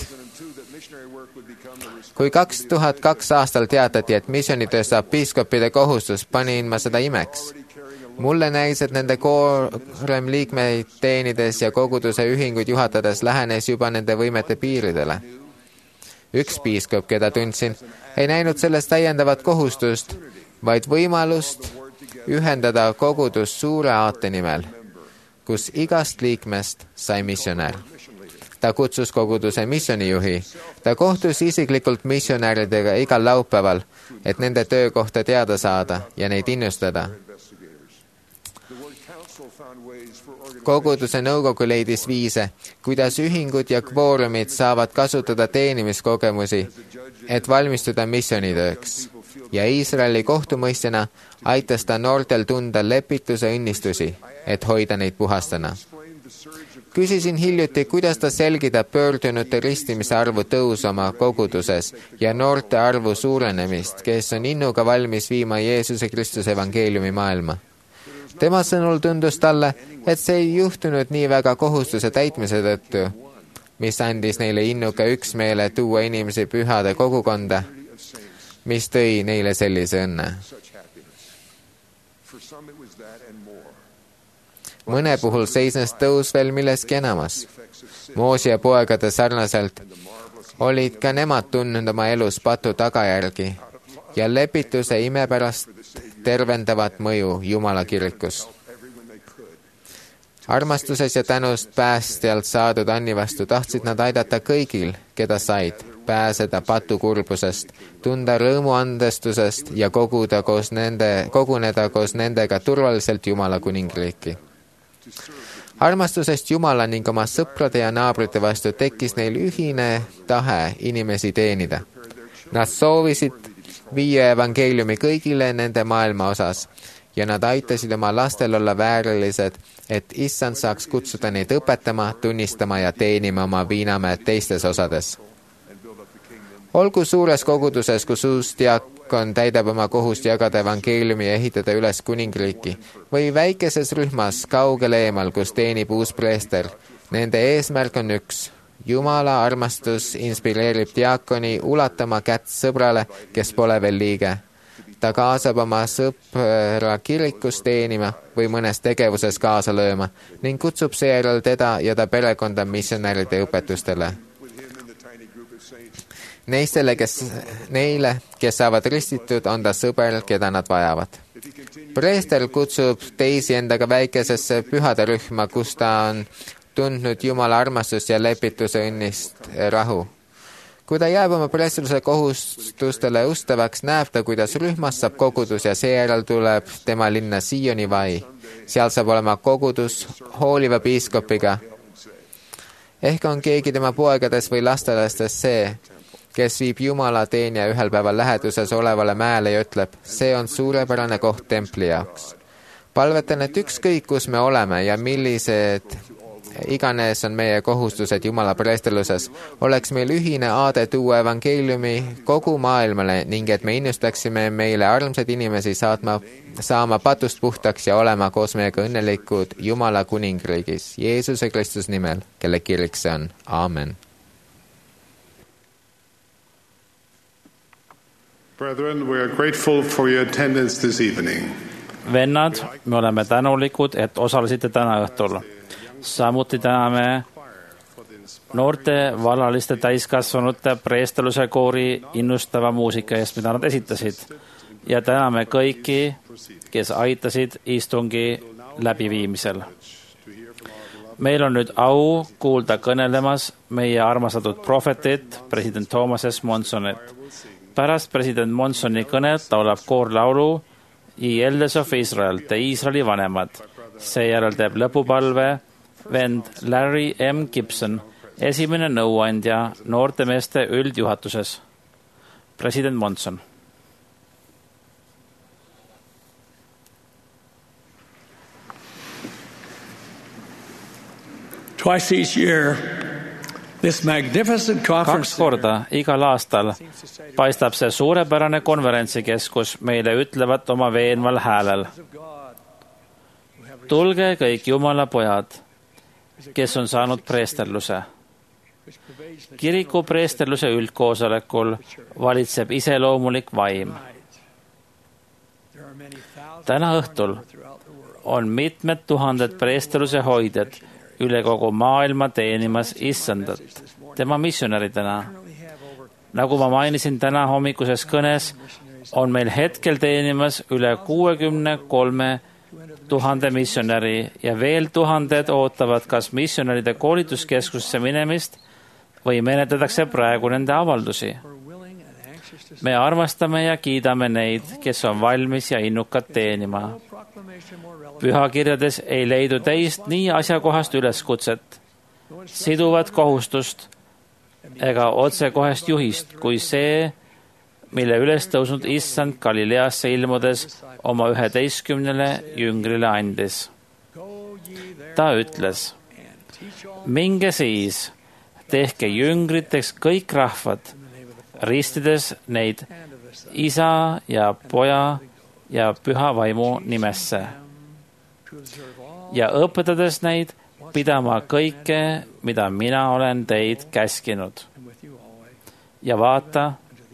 Kui 2002 aastal teatati, et missioonitöö saab piiskopide kohustus, panin ma seda imeks. Mulle näis, et nende koorem liikmeid teenides ja koguduse ühinguid juhatades lähenes juba nende võimete piiridele. Üks piiskop, keda tundsin, ei näinud sellest täiendavat kohustust, vaid võimalust ühendada kogudus suure aate nimel, kus igast liikmest sai missionär. Ta kutsus koguduse missioonijuhi. Ta kohtus isiklikult missionäridega igal laupäeval, et nende töökohta teada saada ja neid innustada. Koguduse nõukogu leidis viise, kuidas ühingud ja kvoorumid saavad kasutada teenimiskogemusi, et valmistuda missioonitööks. Ja Iisraeli kohtumõistjana aitas ta noortel tunda lepituse õnnistusi, et hoida neid puhastana. Küsisin hiljuti, kuidas ta selgitab pöördunute ristimise arvu tõus oma koguduses ja noorte arvu suurenemist, kes on innuga valmis viima Jeesuse Kristuse evangeeliumi maailma. Tema sõnul tundus talle, et see ei juhtunud nii väga kohustuse täitmise tõttu, mis andis neile innuka üksmeele tuua inimesi pühade kogukonda, mis tõi neile sellise õnne. Mõne puhul seisnes tõus veel milleski enamas. Moosi ja poegade sarnaselt olid ka nemad tundnud oma elus patu tagajärgi ja lepituse imepärast tervendavat mõju Jumala kirikus. Armastuses ja tänust päästjalt saadud anni vastu tahtsid nad aidata kõigil, keda said, pääseda patu kurbusest, tunda rõõmu andestusest ja koguneda koos nendega turvaliselt Jumala kuningriiki. Armastusest Jumala ning oma sõprade ja naabrite vastu tekkis neil ühine tahe inimesi teenida. Nad soovisid viia evangeeliumi kõigile nende maailma osas ja nad aitasid oma lastel olla väärilised, et Issand saaks kutsuda neid õpetama, tunnistama ja teenima oma viinamäed teistes osades. Olgu suures koguduses, kus uus diakon täidab oma kohust jagada evangeeliumi ja ehitada üles kuningriiki, või väikeses rühmas kaugel eemal, kus teenib uus preester, nende eesmärk on üks. Jumala armastus inspireerib diakoni ulatama kätt sõbrale, kes pole veel liige. Ta kaasab oma sõpra kirikus teenima või mõnes tegevuses kaasa lööma ning kutsub seejärel teda ja ta perekonda missionäride õpetustele. Neile, kes saavad ristitud, on ta sõber, keda nad vajavad. Preester kutsub teisi endaga väikesesse pühade rühma, kus ta on tundnud Jumala armastust ja lepituse õnnist rahu. Kui ta jääb oma preestruse kohustustele ustavaks, näeb ta, kuidas rühmast saab kogudus ja seejärel tuleb tema linna Sioni vai. Seal saab olema kogudus hooliva piiskopiga. Ehk on keegi tema poegades või lastelastes see, kes viib Jumala teenija ühel päeval läheduses olevale mäele ja ütleb, see on suurepärane koht templi jaoks. Palvetan, et ükskõik, kus me oleme ja millised iganes on meie kohustused Jumala preesteluses, oleks meil ühine aade tuua evangeeliumi kogu maailmale ning et me innustaksime meile armsaid inimesi saama patust puhtaks ja olema koos meiega õnnelikud Jumala kuningriigis, Jeesuse Kristuse nimel, kelle kirik see on. Aamen. Brethren, we are grateful for your attendance this evening. Vennad, me oleme tänulikud, et osalesite täna õhtul. Samuti täname noorte vallaliste täiskasvanute preesteluse koori innustava muusika eest, mida nad esitasid. Ja täname kõiki, kes aitasid istungi läbiviimisel. Meil on nüüd au kuulda kõnelemas meie armastatud prohvetit, president Thomas S. Monsonit. Pärast president Monsoni kõnet laulab koor laulu Ye Elders of Israel, te Iisraeli vanemad. Seejärel teeb lõpupalve vend Larry M. Gibson, esimene nõuandja noortemeeste üldjuhatuses. President Monson. Twice each year, this magnificent conference 2 korda igal aastal paistab see suurepärane konverentsikeskus meile ütlevat oma veenval häälel. Tulge kõik Jumala pojad, kes on saanud preesterluse. Kiriku preesterluse üldkoosolekul valitseb iseloomulik vaim. Täna õhtul on mitmed tuhanded preesterluse hoidjad üle kogu maailma teenimas issandat, tema missionäridena. Nagu ma mainisin täna hommikuses kõnes, on meil hetkel teenimas üle 63 000 missionäri ja veel tuhanded ootavad kas missionäride koolituskeskusse minemist või menetletakse praegu nende avaldusi. Me armastame ja kiidame neid, kes on valmis ja innukad teenima. Pühakirjades ei leidu teist nii asjakohast üleskutset, siduvat kohustust ega otsekohest juhist, kui see, mille üles tõusnud issand Galileasse ilmudes oma 11 jüngrile andis. Ta ütles, minge siis, tehke jüngriteks kõik rahvad, ristides neid isa ja poja ja püha vaimu nimesse ja õpetades neid pidama kõike, mida mina olen teid käskinud. Ja vaata,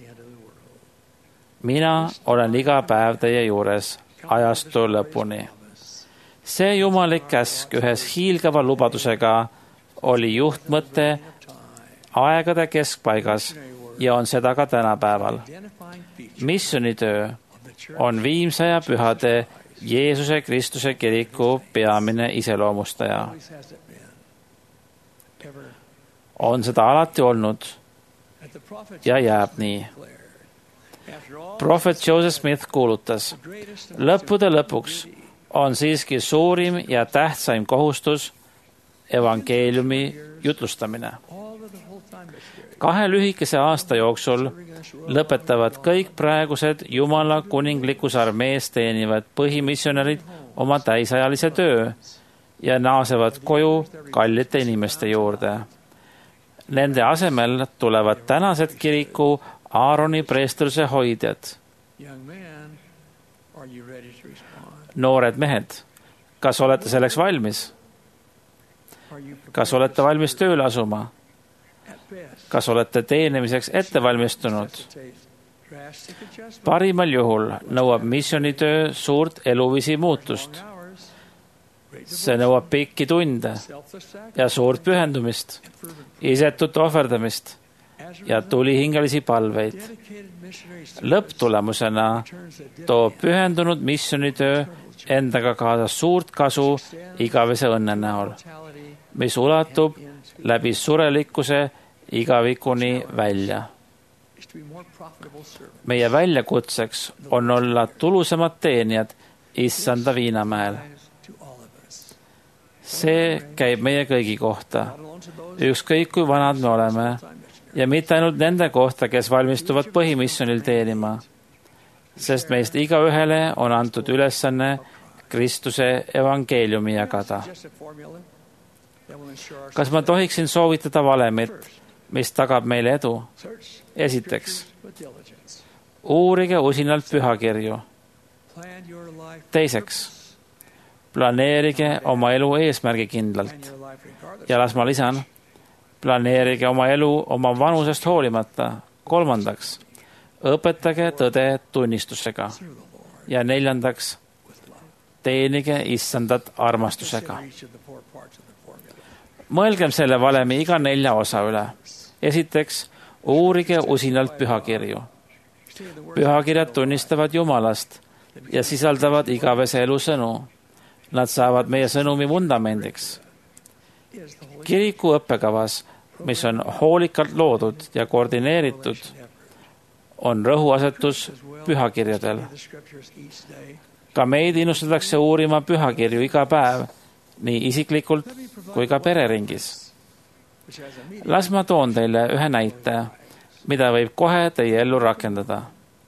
mina olen iga päev teie juures ajastu lõpuni. See jumalik käsk ühes hiilgava lubadusega oli juhtmõte aegade keskpaigas ja on seda ka tänapäeval. Missionitöö on viimse ja pühade Jeesuse Kristuse kiriku peamine iseloomustaja. On seda alati olnud ja jääb nii. Prohvet Joseph Smith kuulutas, lõppude lõpuks on siiski suurim ja tähtsaim kohustus evangeeliumi jutlustamine. 2 lühikese aasta jooksul lõpetavad kõik praegused Jumala kuninglikus armees teenivad põhimissionärid oma täisajalise töö ja naasevad koju kallite inimeste juurde. Nende asemel tulevad tänased kiriku Aaroni preesterluse hoidjad. Noored mehed, kas olete selleks valmis? Kas olete valmis tööle asuma? Kas olete teenimiseks ettevalmistunud? Parimal juhul nõuab missionitöö suurt eluviisi muutust. See nõuab pikki tunde ja suurt pühendumist, isetut ohverdamist ja tulihingelisi palveid. Lõpptulemusena toob pühendunud missionitöö endaga kaasa suurt kasu igavese õnne näol, mis ulatub läbi surelikkuse igavikuni välja. Meie väljakutseks on olla tulusamad teenijad issanda Viinamäel. See käib meie kõigi kohta, ükskõik kui vanad me oleme, ja mitte ainult nende kohta, kes valmistuvad põhimissionil teenima, sest meist igaühele on antud ülesanne Kristuse evangeeliumi jagada. Kas ma tohiksin soovitada valemit, mis tagab meile edu? Esiteks, uurige usinalt pühakirju. Teiseks, planeerige oma elu eesmärgikindlalt. Ja las ma lisan, planeerige oma elu oma vanusest hoolimata. Kolmandaks, õpetage tõde tunnistusega. Ja neljandaks, teenige issandat armastusega. Mõelgem selle valemi iga 4 osa üle. Esiteks, uurige usinalt pühakirju. Pühakirjad tunnistavad Jumalast ja sisaldavad igavese elu sõnu. Nad saavad meie sõnumi vundamendiks. Kiriku õppekavas, mis on hoolikalt loodud ja koordineeritud, on rõhuasetus pühakirjadel. Ka meid innustatakse uurima pühakirju iga päev, nii isiklikult kui ka pereringis. Las ma toon teile ühe näite, mida võib kohe teie ellu rakendada.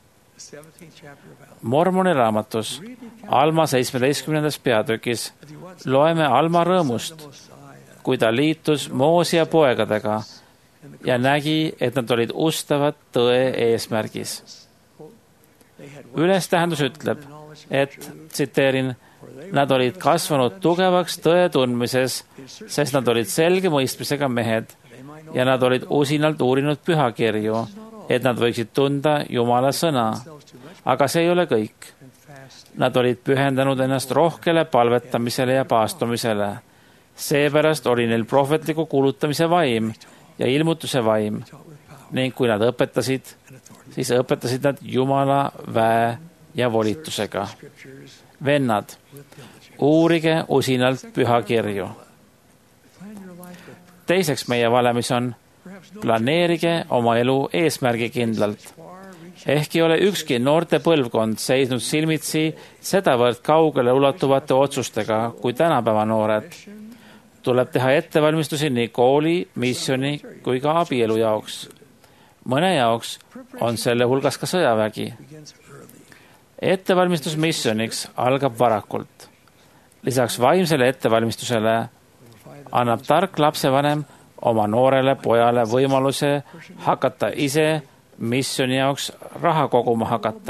Mormoni raamatus Alma 17. peatükis loeme Alma rõõmust, kui ta liitus Moosia poegadega ja nägi, et nad olid ustavad tõe eesmärgis. Ülestähendus ütleb, et, tsiteerin, nad olid kasvanud tugevaks tõe tundmises, sest nad olid selge mõistmisega mehed ja nad olid usinalt uurinud pühakirju, et nad võiksid tunda Jumala sõna. Aga see ei ole kõik. Nad olid pühendanud ennast rohkele palvetamisele ja paastumisele. Seepärast oli neil prohvetliku kuulutamise vaim ja ilmutuse vaim ning kui nad õpetasid, siis õpetasid nad Jumala väe ja volitusega. Vennad, uurige usinalt pühakirju. Teiseks meie valemis on, planeerige oma elu eesmärgikindlalt. Ehk ei ole ükski noorte põlvkond seisnud silmitsi sedavõrd kaugele ulatuvate otsustega kui tänapäeva noored. Tuleb teha ettevalmistusi nii kooli, missiooni kui ka abielu jaoks. Mõne jaoks on selle hulgas ka sõjavägi. Ettevalmistus missioniks algab varakult. Lisaks vaimsele ettevalmistusele annab tark lapsevanem oma noorele pojale võimaluse hakata ise missioni jaoks raha koguma hakata.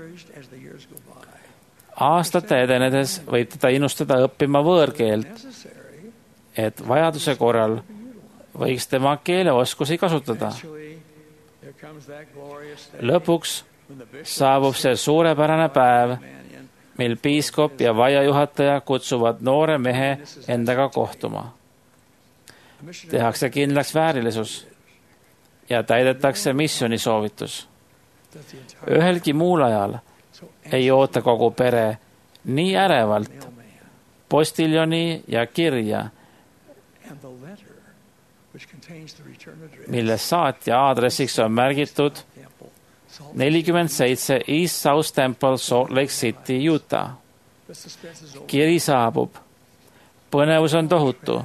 Aastate edenedes võib teda innustada õppima võõrkeelt, et vajaduse korral võiks tema keeleoskusi kasutada. Lõpuks saabub see suurepärane päev, mil piiskop ja vaiajuhataja kutsuvad noore mehe endaga kohtuma. Tehakse kindlaks väärilisus ja täidetakse missioni soovitus. Ühelgi muul ajal ei oota kogu pere nii ärevalt postiljoni ja kirja, milles saatja aadressiks on märgitud 47 East South Temple, Salt Lake City, Utah. Kiri saabub. Põnevus on tohutu.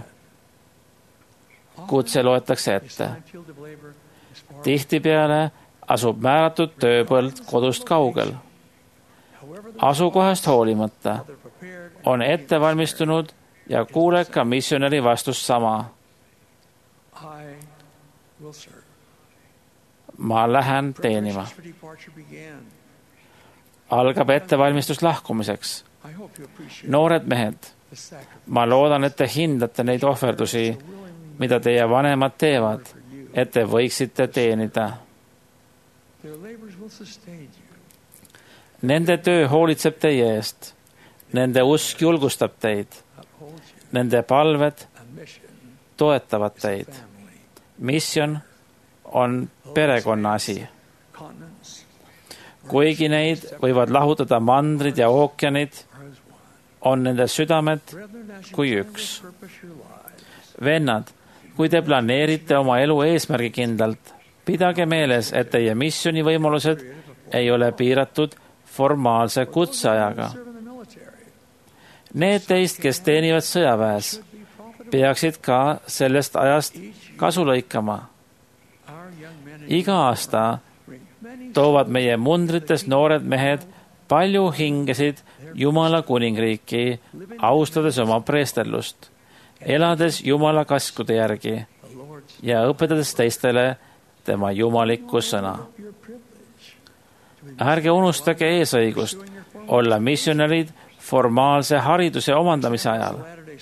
Kutse loetakse ette. Tihtipeale asub määratud tööpõld kodust kaugel. Asukohast hoolimata on ette valmistunud ja kuuleb ka missionäri vastus sama. Ma lähen teenima. Algab ettevalmistus lahkumiseks. Noored mehed, ma loodan, et te hindate neid ohverdusi, mida teie vanemad teevad, et te võiksite teenida. Nende töö hoolitseb teie eest. Nende usk julgustab teid. Nende palved toetavad teid. Mission on perekonna asi. Kuigi neid võivad lahutada mandrid ja ookeanid, on nende südamed kui üks. Vennad, kui te planeerite oma elu eesmärgikindlalt, pidage meeles, et teie missioni võimalused ei ole piiratud formaalse kutseajaga. Need teist, kes teenivad sõjaväes, peaksid ka sellest ajast kasu lõikama. Iga aasta toovad meie mundrites noored mehed palju hingesid Jumala kuningriiki, austades oma preesterlust. elades Jumala käskude järgi ja õpetades teistele tema jumalikku sõna. Ärge unustage eesõigust olla missionärid formaalse hariduse omandamise ajal.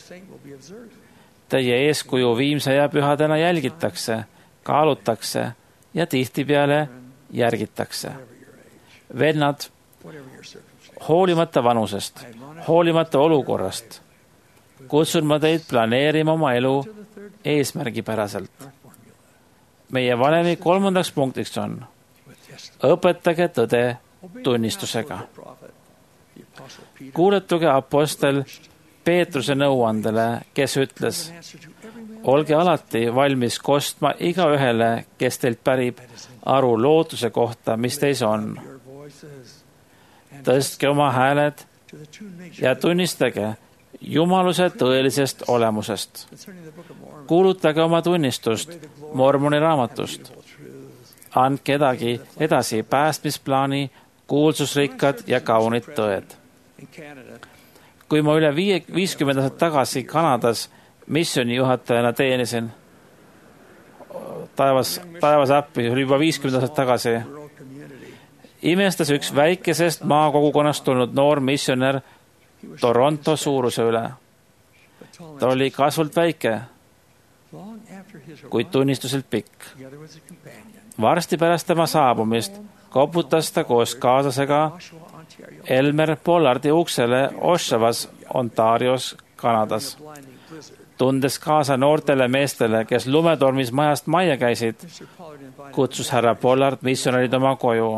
Teie eeskuju viimse ja pühadena jälgitakse, kaalutakse ja tihtipeale järgitakse. Vennad, hoolimata vanusest, hoolimata olukorrast, kutsun ma teid planeerima oma elu eesmärgipäraselt. Meie valemi 3. punktiks on: õpetage tõde tunnistusega. Kuuletuge apostel Peetruse nõuandele, kes ütles: olge alati valmis kostma igaühele, kes teilt pärib aru lootuse kohta, mis teis on. Tõstke oma hääled ja tunnistage Jumaluse tõelisest olemusest. Kuulutage oma tunnistust Mormoni raamatust. Andke edasi päästmisplaani kuulsusrikkad ja kaunid tõed. Kui ma üle 50 aastat tagasi Kanadas missioonijuhatajana teenisin, taevas appi, oli juba 50 aastat tagasi, imestas üks väikesest maakogukonnast tulnud noor missionär Toronto suuruse üle. Ta oli kasvult väike, kuid tunnistuselt pikk. Varsti pärast tema saabumist koputas ta koos kaaslasega Elmer Pollardi uksele Oshawas, Ontarios, Kanadas. Tundes kaasa noortele meestele, kes lumetormis majast majja käisid, kutsus härra Pollard missionärid oma koju.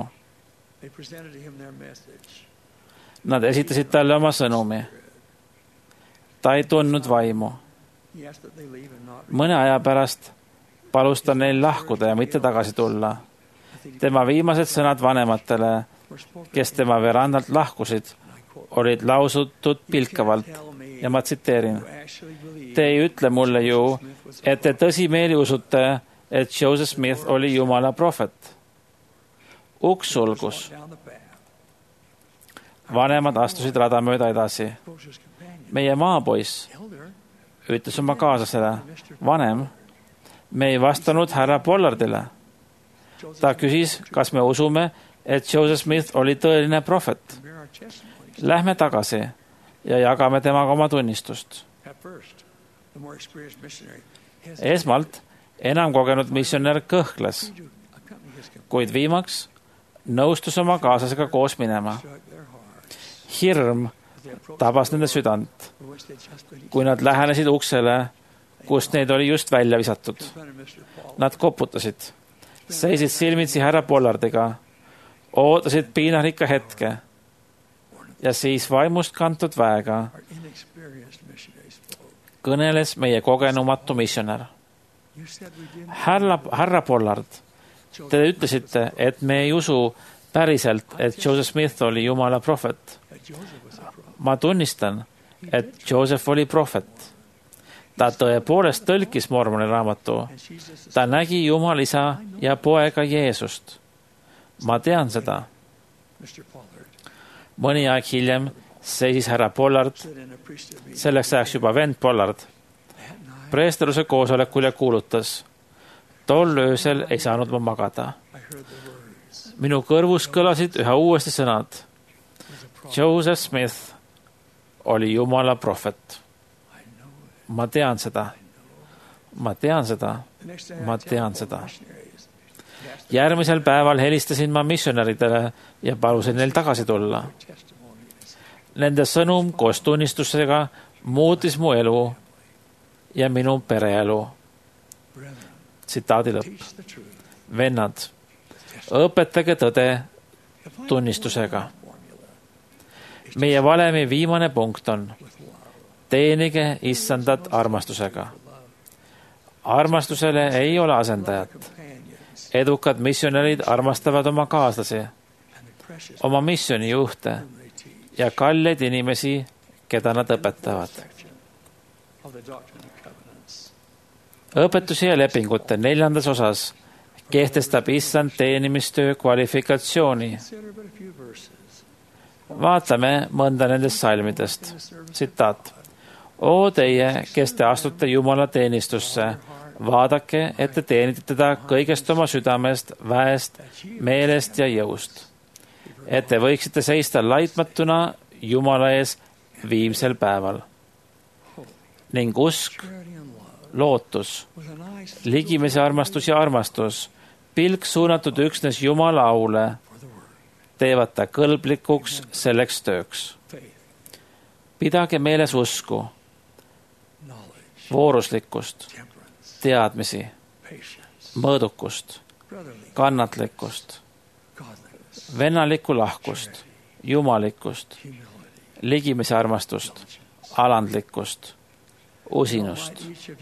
Nad esitasid talle oma sõnumi. Ta ei tundnud vaimu. Mõne aja pärast palus ta neil lahkuda ja mitte tagasi tulla. Tema viimased sõnad vanematele, kes tema verandalt lahkusid, olid lausutud pilkavalt ja ma tsiteerin: te ei ütle mulle ju, et te tõsimeeli usute, et Joseph Smith oli Jumala prohvet. Uks sulgus. Vanemad astusid rada mööda edasi. Meie maapoiss ütles oma kaaslasele: vanem, me ei vastanud härra Pollardile. Ta küsis, kas me usume, et Joseph Smith oli tõeline prohvet. Lähme tagasi ja jagame temaga oma tunnistust. Esmalt enam kogenud missionär kõhkles, kuid viimaks nõustus oma kaaslasega koos minema. Hirm tabas nende südant, kui nad lähenesid uksele, kust neid oli just välja visatud. Nad koputasid, seisid silmitsi härra Pollardiga, ootasid piinarikka hetke ja siis vaimust kantud väega kõneles meie kogenumatu missionär. Härra Pollard, te ütlesite, et me ei usu päriselt, et Joseph Smith oli Jumala prohvet. Ma tunnistan, et Joseph oli prohvet. Ta tõepoolest tõlkis Mormoni raamatu. Ta nägi Jumala isa ja poega Jeesust. Ma tean seda. Mõni aeg hiljem seisis härra Pollard, selleks ajaks juba vend Pollard, preesterluse koosolekul ja kuulutas: tol öösel ei saanud ma magada. Minu kõrvus kõlasid üha uuesti sõnad: Joseph Smith oli Jumala prohvet. Ma tean seda. Ma tean seda. Ma tean seda. Järgmisel päeval helistasin ma missionäridele ja palusin neil tagasi tulla. Nende sõnum koos tunnistusega muutis mu elu ja minu pereelu. Tsitaadi lõpp. Vennad, õpetage tõde tunnistusega. Meie valemi viimane punkt on: teenige issandat armastusega. Armastusele ei ole asendajat. Edukad missionärid armastavad oma kaaslasi, oma missioonijuhte ja kalleid inimesi, keda nad õpetavad. Õpetusi ja lepingute 4. osas kehtestab issand teenimistöö kvalifikatsiooni. Vaatame mõnda nendest salmidest. Tsitaat. O teie, kes te astute Jumala teenistusse, vaadake, et te teenite teda kõigest oma südamest, väest, meelest ja jõust. Et te võiksite seista laitmatuna Jumala ees viimsel päeval. Ning usk, lootus, ligimese armastus ja armastus, pilk suunatud üksnes Jumala aule, teevad ta kõlblikuks selleks tööks. Pidage meeles usku, vooruslikkust, teadmisi, mõõdukust, kannatlikkust, vennalikku lahkust, jumalikkust, ligimise armastust, alandlikkust, usinust.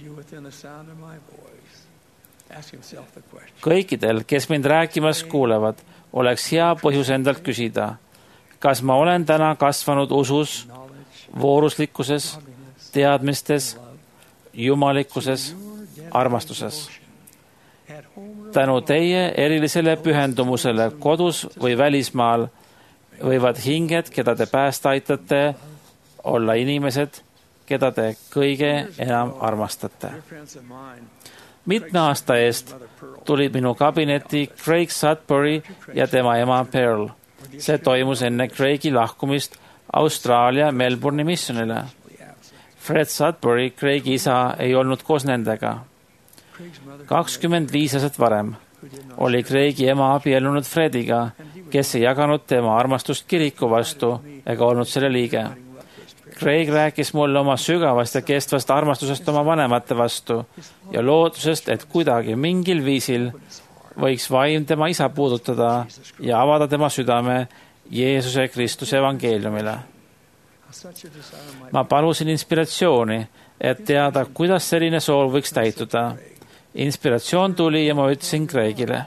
Kõikidel, kes mind rääkimas kuulevad, oleks hea põhjus endalt küsida, kas ma olen täna kasvanud usus, vooruslikkuses, teadmistes, jumalikkuses, armastuses. Tänu teie erilisele pühendumusele kodus või välismaal võivad hinged, keda te päästa aitate, olla inimesed, keda te kõige enam armastate. Mitme aasta eest tulid minu kabinetti Craig Sudbury ja tema ema Pearl. See toimus enne Craigi lahkumist Austraalia Melbourne'i missionile. Fred Sudbury, Craigi isa, ei olnud koos nendega. 25 aastat varem oli Craigi ema abiellunud Frediga, kes ei jaganud tema armastust kiriku vastu ega olnud selle liige. Craig rääkis mulle oma sügavast ja kestvast armastusest oma vanemate vastu ja lootusest, et kuidagi mingil viisil võiks vaim tema isa puudutada ja avada tema südame Jeesuse Kristuse evangeeliumile. Ma palusin inspiratsiooni, et teada, kuidas selline soov võiks täituda. Inspiratsioon tuli ja ma ütlesin Craigile: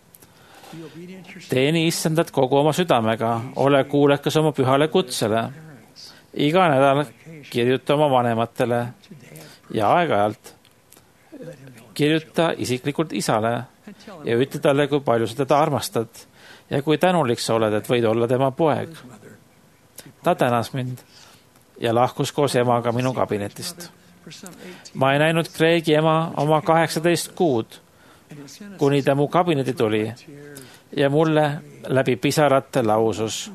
teeni issandat kogu oma südamega, ole kuulekas oma pühale kutsele. Iga nädal kirjuta oma vanematele ja aeg-ajalt kirjuta isiklikult isale ja ütle talle, kui palju sa teda armastad ja kui tänulik sa oled, et võid olla tema poeg. Ta tänas mind ja lahkus koos emaga minu kabinetist. Ma ei näinud Craigi ema oma 18 kuud, kuni ta mu kabineti tuli ja mulle läbi pisarate lausus: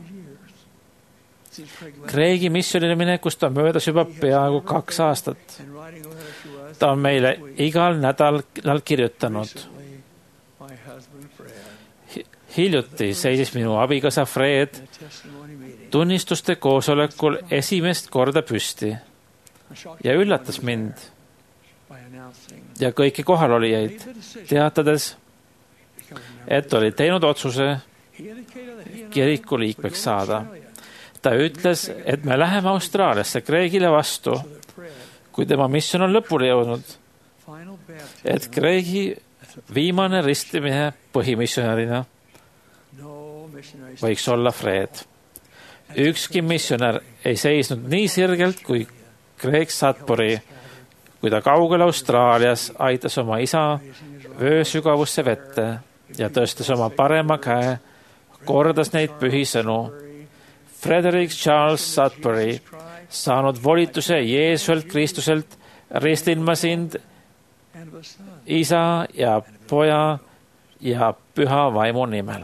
Craigi missionile minekust on möödas juba peaaegu 2 aastat. Ta on meile igal nädalal kirjutanud. Hiljuti seisis minu abikaasa Fred tunnistuste koosolekul esimest korda püsti ja üllatas mind ja kõiki kohalolijaid, teatades, et oli teinud otsuse kiriku liikmeks saada. Ta ütles, et me läheme Austraaliasse Craigile vastu, kui tema missioon on lõpule jõudnud, et Craigi viimane ristimine põhimissionärina võiks olla Fred. Ükski missionär ei seisnud nii sirgelt kui Craig Sudbury, kui ta kaugel Austraalias aitas oma isa vöösügavusse vette ja tõstes oma parema käe, kordas neid pühisõnu. Frederick Charles Sudbury, saanud volituse Jeesuselt Kristuselt, ristin ma sind isa ja poja ja püha vaimu nimel.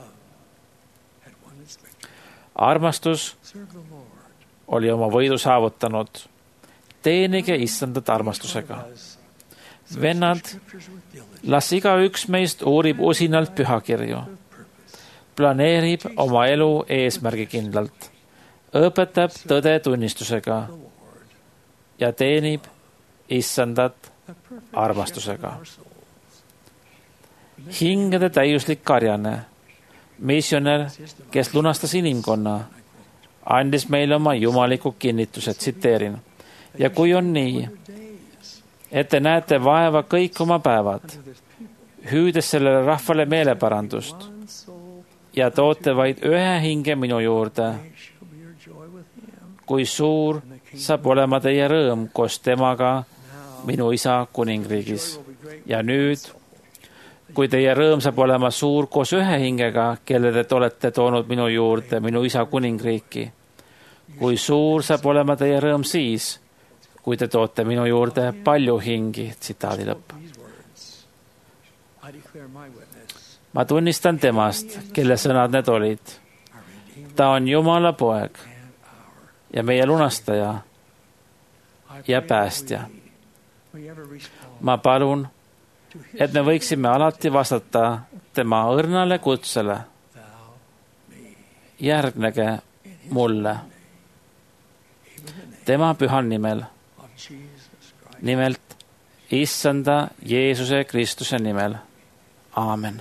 Armastus oli oma võidu saavutanud. Teenige issandat armastusega. Vennad, las igaüks meist uurib usinalt pühakirju, planeerib oma elu eesmärgikindlalt, õpetab tõde tunnistusega ja teenib issandat armastusega. Hingede täiuslik karjane, missionär, kes lunastas inimkonna, andis meile oma jumaliku kinnituse, tsiteerin: ja kui on nii, et te näete vaeva kõik oma päevad, hüüdes sellele rahvale meeleparandust ja toote vaid ühe hinge minu juurde, kui suur saab olema teie rõõm koos temaga minu isa kuningriigis. Ja nüüd, kui teie rõõm saab olema suur koos ühe hingega, kelle te olete toonud minu juurde, minu isa kuningriiki, kui suur saab olema teie rõõm siis, kui te toote minu juurde palju hingi. Tsitaadi lõpp. Ma tunnistan temast, kelle sõnad need olid. Ta on Jumala poeg ja meie lunastaja ja päästja. Ma palun, et me võiksime alati vastata tema õrnale kutsele. Järgnege mulle tema pühal nimel, nimelt Issanda Jeesuse Kristuse nimel. Aamen.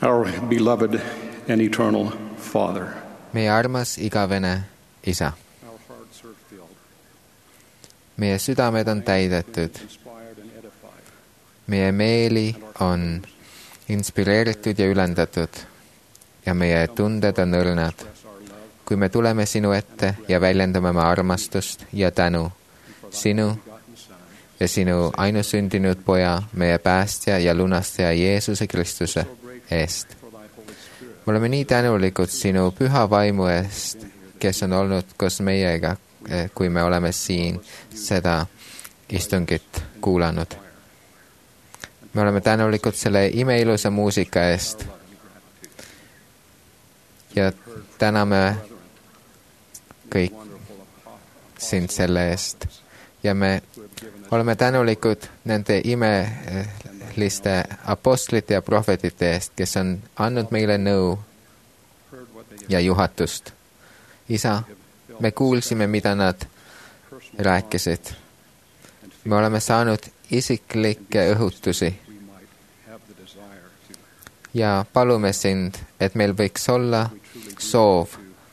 Our beloved and eternal Father. Meie armas igavene Isa. Meie südamed on täidetud. Meie meeli on inspireeritud ja ülendatud ja meie tunded on õrnad. Kui me tuleme sinu ette ja väljendame oma armastust ja tänu sinu ja sinu ainusündinud poja, meie päästja ja lunastaja Jeesuse Kristuse eest. Me oleme nii tänulikud sinu püha vaimu eest, kes on olnud koos meiega, kui me oleme siin seda istungit kuulanud. Me oleme tänulikud selle imeilusa muusika eest ja täname kõik sind selle eest. Ja me oleme tänulikud nende imeliste apostlite ja prohvetite eest, kes on andnud meile nõu ja juhatust. Isa, me kuulsime, mida nad rääkisid. Me oleme saanud isiklikke õhutusi ja palume sind, et meil võiks olla soov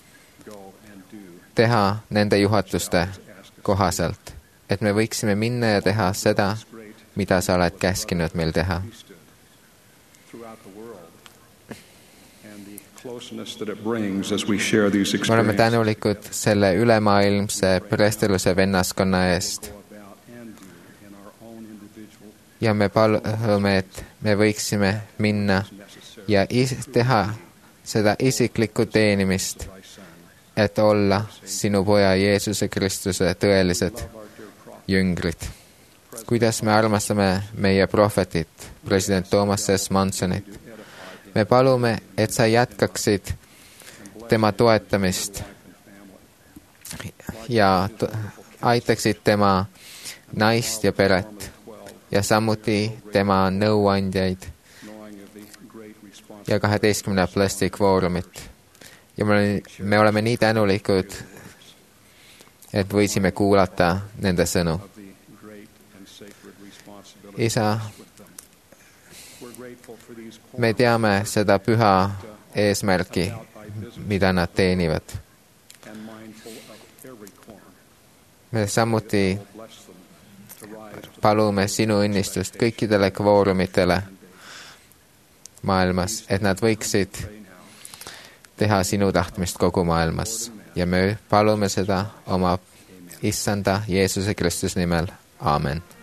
teha nende juhatuste kohaselt, et me võiksime minna ja teha seda, mida sa oled käskinud meil teha. Me oleme tänulikud selle ülemaailmse preesteluse vennaskonna eest ja me palume, et me võiksime minna ja teha seda isiklikku teenimist, et olla sinu poja Jeesuse Kristuse tõelised jüngrid. Kuidas me armastame meie prohvetit, president Thomas S. Mansonit. Me palume, et sa jätkaksid tema toetamist ja aitaksid tema naist ja peret ja samuti tema nõuandjaid ja 12 plastikfoorumit. Ja me oleme nii tänulikud, et võisime kuulata nende sõnu. Isa, me teame seda püha eesmärki, mida nad teenivad. Me samuti palume sinu õnnistust kõikidele kvoorumitele maailmas, et nad võiksid teha sinu tahtmist kogu maailmas. Ja me palume seda oma issanda Jeesuse Kristuse nimel. Aamen.